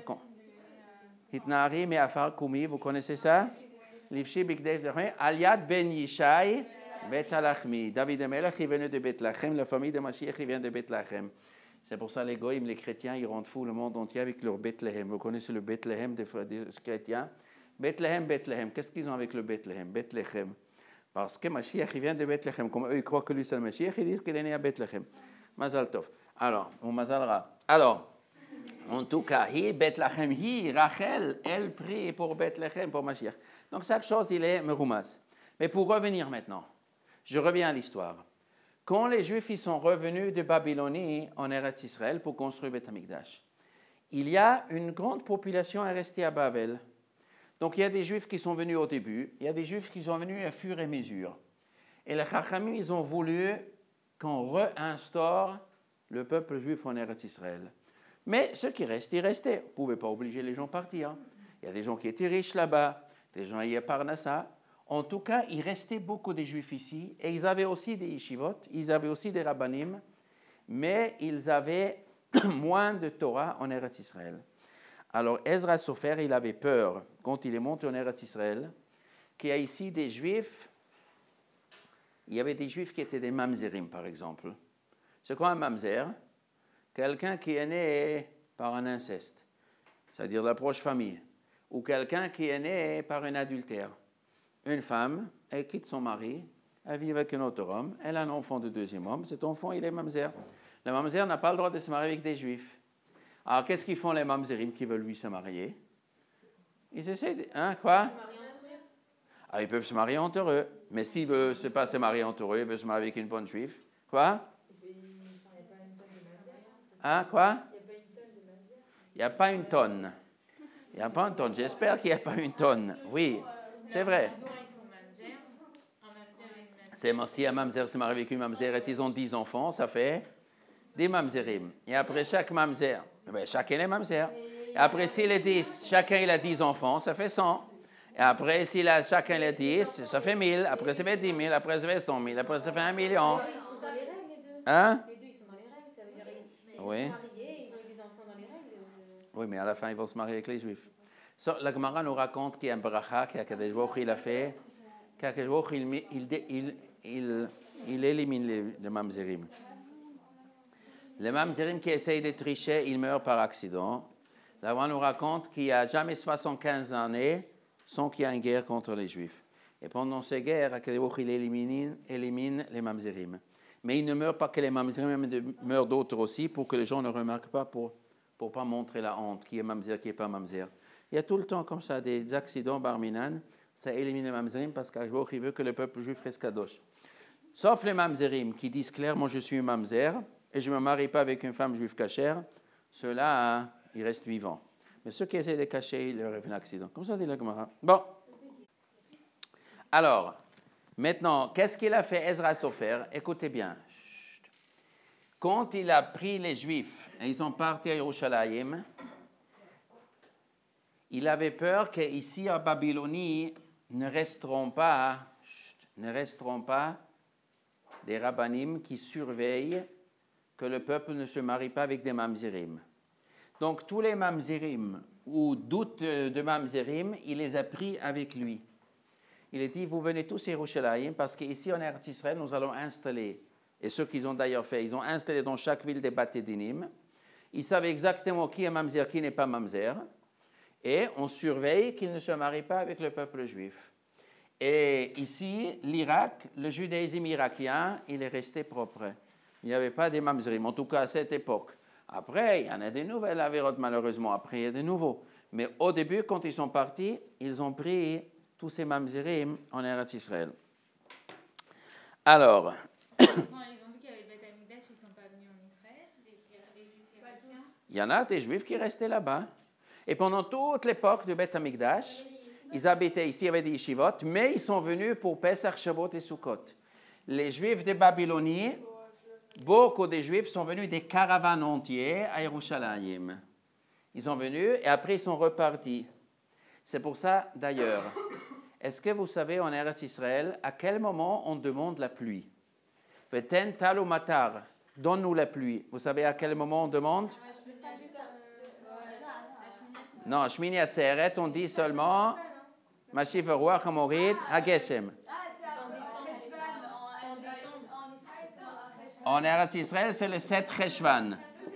Hitnari me'afar kumi, vous connaissez ça? Livshi bikdei Aliad ben Yishai Beit Lachmi. David Amelech, il venait de Beit Lachem. La famille de Mashiach, il vient de Beit Lachem. C'est pour ça les goïms, les chrétiens, ils rendent fous le monde entier avec leur Bethléem. Vous connaissez le Bethléem des, des chrétiens? Bethléem, Bethléem. Qu'est-ce qu'ils ont avec le Bethléem? Bethléem. Parce que Mashiach, il vient de Bethléem. Comme eux, ils croient que lui, c'est le Mashiach, ils disent qu'il est né à Bethléem. Mazal Tov. Alors, ou Mazal Ra. Alors, en tout cas, hi, Bethléem, hi, Rachel, elle prie pour Bethléem, pour Mashiach. Donc, chaque chose, il est meroumas. Mais pour revenir maintenant, je reviens à l'histoire. Quand les Juifs ils sont revenus de Babylonie en Eretz Israël pour construire Beth Amikdash, il y a une grande population à rester à Babel. Donc il y a des Juifs qui sont venus au début, il y a des Juifs qui sont venus à fur et à mesure. Et les Chachamim, ils ont voulu qu'on réinstaure le peuple juif en Eretz Israël. Mais ceux qui restent, ils restaient. Vous ne pouvez pas obliger les gens à partir. Il y a des gens qui étaient riches là-bas, des gens à Parnassa. En tout cas, il restait beaucoup de Juifs ici, et ils avaient aussi des yeshivot, ils avaient aussi des rabbanim, mais ils avaient moins de Torah en Eretz Israël. Alors Ezra Sofer, il avait peur, quand il est monté en Eretz Israël, qu'il y a ici des Juifs, il y avait des Juifs qui étaient des mamzerim, par exemple. C'est quoi un mamzer? Quelqu'un qui est né par un inceste, c'est-à-dire la proche famille, ou quelqu'un qui est né par un adultère. Une femme, elle quitte son mari, elle vit avec un autre homme, elle a un enfant de deuxième homme, cet enfant, il est mamzer. Le mamzer n'a pas le droit de se marier avec des juifs. Alors, qu'est-ce qu'ils font les mamzerim qui veulent lui se marier? Ils essaient de... Hein, quoi? Ah, ils peuvent se marier entre eux, mais s'ils ne veulent pas se marier entre eux, ils veulent se marier avec une bonne juive. Quoi? Hein, quoi? Il n'y a pas une tonne. Il n'y a pas une tonne. J'espère qu'il n'y a pas une tonne. Oui, c'est vrai. C'est si un mamzer se marie avec une mamzer et ils ont dix enfants, ça fait des mamzerim. Et après chaque mamzer, ben, chacun est mamzer. Et après s'il est dix, chacun il a dix enfants, ça fait cent. Et après s'il a chacun il a dix, ça fait mille. Après ça fait dix mille, après ça fait cent mille, après ça fait un million. Ils sont dans les règles, les deux. Hein? Les deux, ils sont dans les règles. Ça veut dire ils, ils Oui. sont mariés, ils ont eu des enfants dans les règles. Je... Oui, mais à la fin, ils vont se marier avec les Juifs. So, la Gemara nous raconte qu'il y a un bracha qu'Akadosh Baruch Hu il a fait, qu'Akadosh Baruch Hu il, il, il, il, il élimine les, les mamzerim. Les mamzerim qui essayent de tricher, ils meurent par accident. La Gemara nous raconte qu'il n'y a jamais soixante-quinze années sans qu'il y ait une guerre contre les Juifs. Et pendant ces guerres, Akadosh Baruch Hu il élimine, élimine les mamzerim. Mais il ne meurt pas que les mamzerim, mais meurent d'autres aussi pour que les gens ne remarquent pas pour pour ne pas montrer la honte, qui est mamzer, qui n'est pas mamzer. Il y a tout le temps comme ça des accidents barminan, ça élimine les mamzerim parce qu'Akadosh veut que le peuple juif reste kadosh. Sauf les mamzerim qui disent clairement je suis mamzer et je ne me marie pas avec une femme juive cachère, ceux-là, hein, ils restent vivants. Mais ceux qui essaient de cacher, il leur arrive un accident. Comme ça dit la Gemara. Bon. Alors, maintenant, qu'est-ce qu'il a fait Ezra Sofer? Écoutez bien. Quand il a pris les Juifs et ils sont partis à Yerushalayim, il avait peur qu'ici à Babylonie ne resteront pas, ne resteront pas des rabbanim qui surveillent que le peuple ne se marie pas avec des mamzerim. Donc tous les mamzerim ou doutes de mamzerim, il les a pris avec lui. Il a dit, vous venez tous à Yerushalayim parce qu'ici en Eretz Israël, nous allons installer, et ceux qu'ils ont d'ailleurs fait, ils ont installé dans chaque ville des Bate Dinim. Ils savent exactement qui est mamzer, qui n'est pas mamzer, et on surveille qu'ils ne se marient pas avec le peuple juif. Et ici, l'Irak, le judaïsme irakien, il est resté propre. Il n'y avait pas des mamzerim, en tout cas à cette époque. Après, il y en a des nouvelles avérotes, malheureusement. Après, il y a des nouveaux. Mais au début, quand ils sont partis, ils ont pris tous ces mamzerim en Eretz Israël. Alors... Quand ils ont vu qu'il y avait le Beth Amikdash, ils ne sont pas venus en Israël, les, les Juifs irakiens. Il y en a des Juifs qui restaient là-bas. Et pendant toute l'époque du Beth Amikdash, ils habitaient ici, il y avait des yeshivot, mais ils sont venus pour Pesach, Shavuot et Sukkot. Les Juifs de Babylonie, beaucoup de Juifs sont venus des caravanes entières à Yerushalayim. Ils sont venus et après ils sont repartis. C'est pour ça, d'ailleurs, est-ce que vous savez en Eretz Israël à quel moment on demande la pluie? Veten tal ou matar, donne-nous la pluie. Vous savez à quel moment on demande? Non, Shmini Atzeret, on dit seulement Mashiv Ruach Hamorid Hageshem. En Eretz Israël, c'est le sept Cheshvan.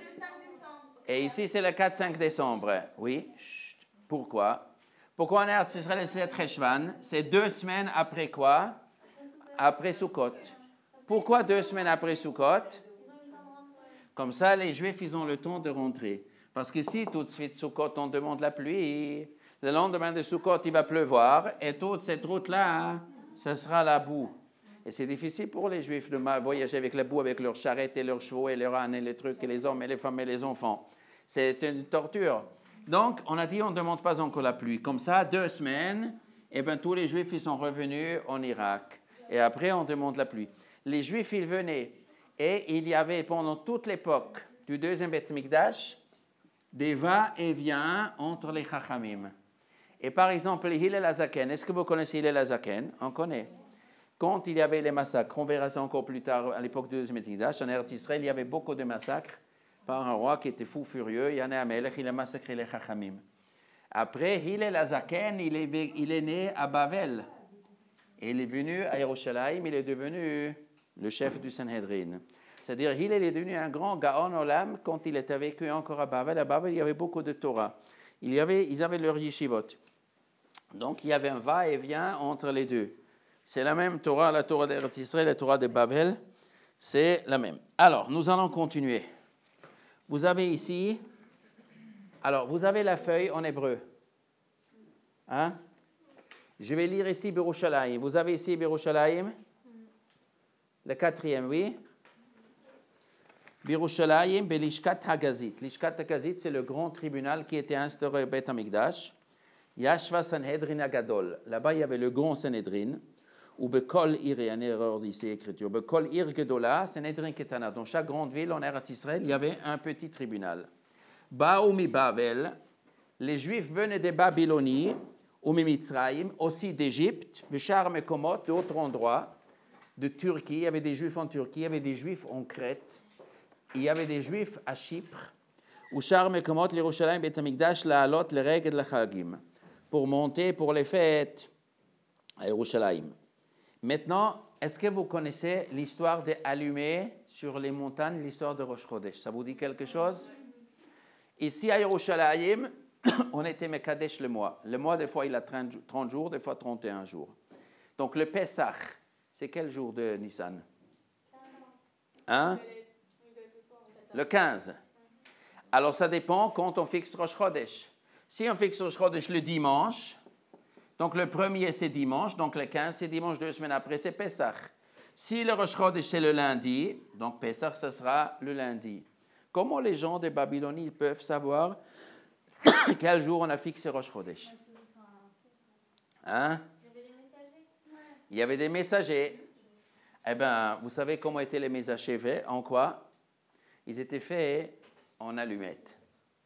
Et ici, c'est le quatre cinq décembre. Oui. Chut. Pourquoi? Pourquoi en Eretz Israël, le sept Cheshvan? C'est deux semaines après quoi? Après Sukkot. Pourquoi deux semaines après Sukkot? Comme ça, les Juifs, ils ont le temps de rentrer. Parce que si tout de suite Sukkot, on demande la pluie, le lendemain de Sukkot, il va pleuvoir, et toute cette route-là, ce sera la boue. Et c'est difficile pour les Juifs de voyager avec la boue, avec leurs charrettes et leurs chevaux et leurs ânes et les trucs, et les hommes et les femmes et les enfants. C'est une torture. Donc, on a dit, on ne demande pas encore la pluie. Comme ça, deux semaines, et bien tous les Juifs, ils sont revenus en Irak. Et après, on demande la pluie. Les Juifs, ils venaient. Et il y avait, pendant toute l'époque du deuxième Beth Mikdash, des va-et-vient entre les Chachamim. Et par exemple, Hillel Azaken, est-ce que vous connaissez Hillel Azaken? On connaît. Quand il y avait les massacres, on verra ça encore plus tard, à l'époque du deuxième Beth Mikdash, en Eretz Israël, il y avait beaucoup de massacres par un roi qui était fou furieux. Il y en a un Melech, il a massacré les Chachamim. Après, Hillel Azaken, il est, il est né à Bavel. Et il est venu à Yerushalayim, il est devenu le chef du Sanhedrin. C'est-à-dire, Hillel est devenu un grand Gaon Olam quand il était vécu encore à Bavel. À Bavel, il y avait beaucoup de Torah. Il y avait, ils avaient leur yeshivot. Donc, il y avait un va-et-vient entre les deux. C'est la même Torah, la Torah d'Eretz Israël, la Torah de Bavel, c'est la même. Alors, nous allons continuer. Vous avez ici, alors, vous avez la feuille en hébreu. Hein? Je vais lire ici Birushalayim. Vous avez ici Birushalayim? Le quatrième, oui. Birushalayim, Belishkat Hagazit. Lishkat Hagazit, c'est le grand tribunal qui était instauré au Beth Amikdash. Yashva Sanhedrin Agadol. Là-bas, il y avait le grand Sanhedrin. Ou Bekol Ir, il y a une erreur d'ici, écriture. Bekol Ir Gedola, Sanhedrin Ketana. Dans chaque grande ville en Eretz Israël, il y avait un petit tribunal. Baoumi Bavel, les Juifs venaient de Babylonie, ou Mitzrayim, aussi d'Égypte, Veshar Mekomot, d'autres endroits, de Turquie. Il y avait des Juifs en Turquie, il y avait des Juifs en Crète. Il y avait des Juifs à Chypre, ou Shar Mekomot, l'Yerushalayim, Beth Amikdash, la Halot, les règles de la Chagim, pour monter pour les fêtes à Yerushalayim. Maintenant, est-ce que vous connaissez l'histoire des allumés sur les montagnes, l'histoire de Rosh Chodesh? Ça vous dit quelque chose? Ici à Yerushalayim, on était Mekadesh le mois. Le mois, des fois, il a trente jours, des fois trente et un jours. Donc le Pesach, c'est quel jour de Nissan? Hein? Le quinze. Alors, ça dépend quand on fixe Rosh Chodesh. Si on fixe Rosh Chodesh le dimanche, donc le premier c'est dimanche, donc le quinze c'est dimanche, deux semaines après c'est Pesach. Si le Rosh Chodesh c'est le lundi, donc Pesach ça sera le lundi. Comment les gens de Babylonie peuvent savoir quel jour on a fixé Rosh Chodesh? Hein? Il y avait des messagers. Il y avait des messagers. Eh bien, vous savez comment étaient les messagers faits? En quoi? Ils étaient faits en allumettes.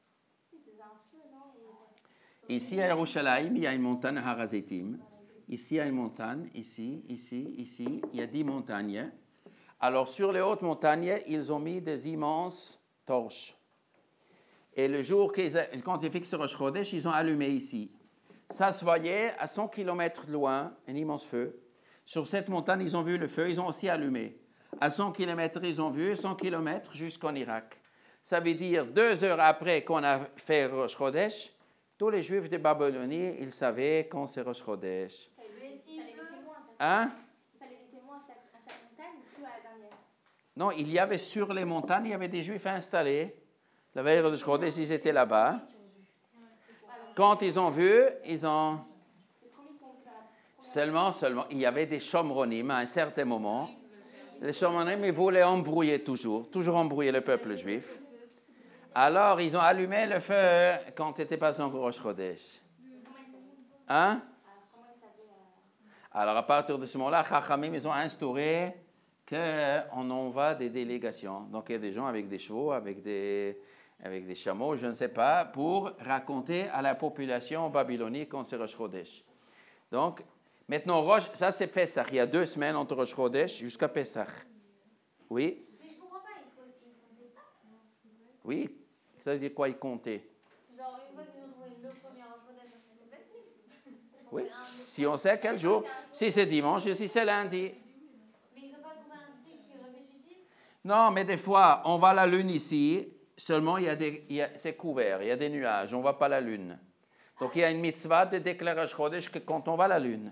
Ici à Yerushalayim, il y a une montagne Harazetim. Ici, il y a une montagne, ici, ici, ici. Il y a dix montagnes. Alors, sur les hautes montagnes, ils ont mis des immenses torches. Et le jour qu'ils a, quand ils fixent Rosh Chodesh, ils ont allumé ici. Ça se voyait à cent kilomètres de loin, un immense feu. Sur cette montagne, ils ont vu le feu, ils ont aussi allumé. À cent kilomètres, ils ont vu cent kilomètres jusqu'en Irak. Ça veut dire deux heures après qu'on a fait Rosh Chodesh, tous les Juifs de Babylonie, ils savaient quand c'est Rosh Chodesh. Mais s'il pleut, Hein? Il fallait des témoins à chaque, à chaque montagne ou que à la dernière? Non, il y avait sur les montagnes, il y avait des Juifs installés. La veille de Rosh Chodesh, ils étaient là-bas. Quand ils ont vu, ils ont... Seulement, seulement, il y avait des Shomronim à un certain moment. Les Shomronim, ils voulaient embrouiller toujours, toujours embrouiller le peuple juif. Alors, ils ont allumé le feu quand n'était pas encore Rosh Chodesh. Hein? Alors, à partir de ce moment-là, Chachamim, ils ont instauré qu'on envoie des délégations. Donc, il y a des gens avec des chevaux, avec des, avec des chameaux, je ne sais pas, pour raconter à la population babylonique quand c'est Rosh Chodesh. Donc, maintenant, Rosh, ça c'est Pessah. Il y a deux semaines entre Rosh Chodesh jusqu'à Pessah. Oui? Mais je comprends pas, ils comptaient pas. Oui? Ça veut dire quoi, ils comptaient? Genre, une fois qu'ils ont trouvé le premier Rosh Chodesh, c'est facile. Oui. Si on sait quel jour, si c'est dimanche et si c'est lundi. Mais ils n'ont pas trouvé un cycle répétitif? Non, mais des fois, on voit la lune ici, seulement il y a des, il y a, c'est couvert, il y a des nuages, on ne voit pas la lune. Donc il y a une mitzvah de déclarer Rosh Chodesh que quand on voit la lune.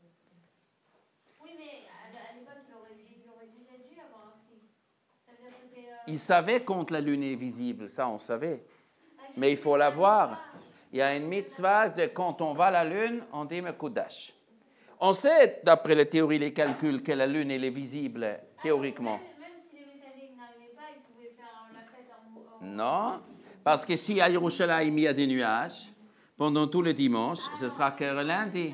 Oui, mais à l'époque, il aurait, il aurait déjà dû avoir un cycle. Ça veut dire que c'est... Euh... Ils savaient quand la lune est visible, ça on savait. Mais il faut la voir. Il y a une mitzvah de quand on voit la lune, on dit Mekudash. On sait, d'après les théories, les calculs, que la lune elle est visible, théoriquement. Ah, même, même si les messagers n'arrivaient pas, ils pouvaient faire la fête en... en... Non, parce que si à Yerushalayim il y a des nuages, pendant tout le dimanche, ah, ce sera que lundi.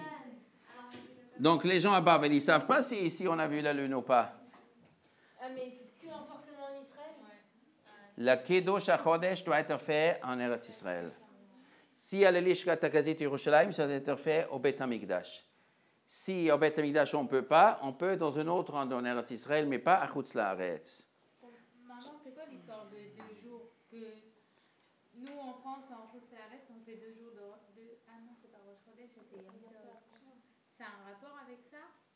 Donc les gens à Babel, ils ne savent pas si ici on a vu la lune ou pas. Ah, mais c'est que forcément en Israël? La Kiddush HaChodesh doit être fait en Eretz Israël. Si il y a le Lishkat HaKazit Yerushalayim, ça doit être fait au Beth HaMikdash. Si au Beth HaMikdash on ne peut pas, on peut dans un autre endroit en Eretz Israël, mais pas à Chutz La'aretz. Maman, c'est quoi l'histoire de deux jours que nous en France, en Chutz La'aretz, on fait deux jours de, de... Ah non, c'est pas Rosh Chodesh, c'est Yom Tov. Ça a un rapport avec ça?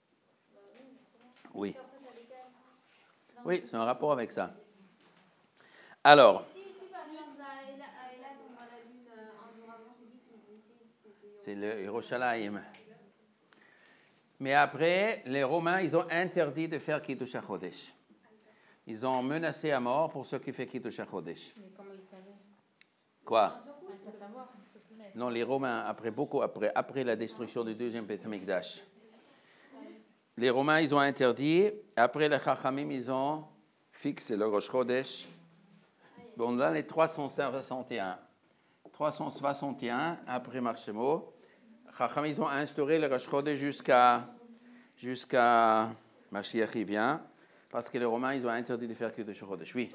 Oui. Oui, c'est un rapport avec ça. Alors. Si, si par exemple, à Eilat, on voit la lune un jour avant, c'est qui qui décide? C'est le Yerushalayim. Mais après, les Romains, ils ont interdit de faire Kiddush HaChodesh. Ils ont menacé à mort pour ceux qui font Kiddush HaChodesh. Mais comment ils savaient? Quoi? Savoir. Non, les Romains, après, beaucoup après, après la destruction du deuxième Beth Amikdash. Les Romains, ils ont interdit. Après, les Chachamim, ils ont fixé le Rosh Chodesh. Bon, dans les trois cent soixante et un. trois cent soixante et un, après Marchemo, Chachamim, ils ont instauré le Rosh Chodesh jusqu'à, jusqu'à Mashiach, il vient, parce que les Romains, ils ont interdit de faire que de Chodesh. Oui.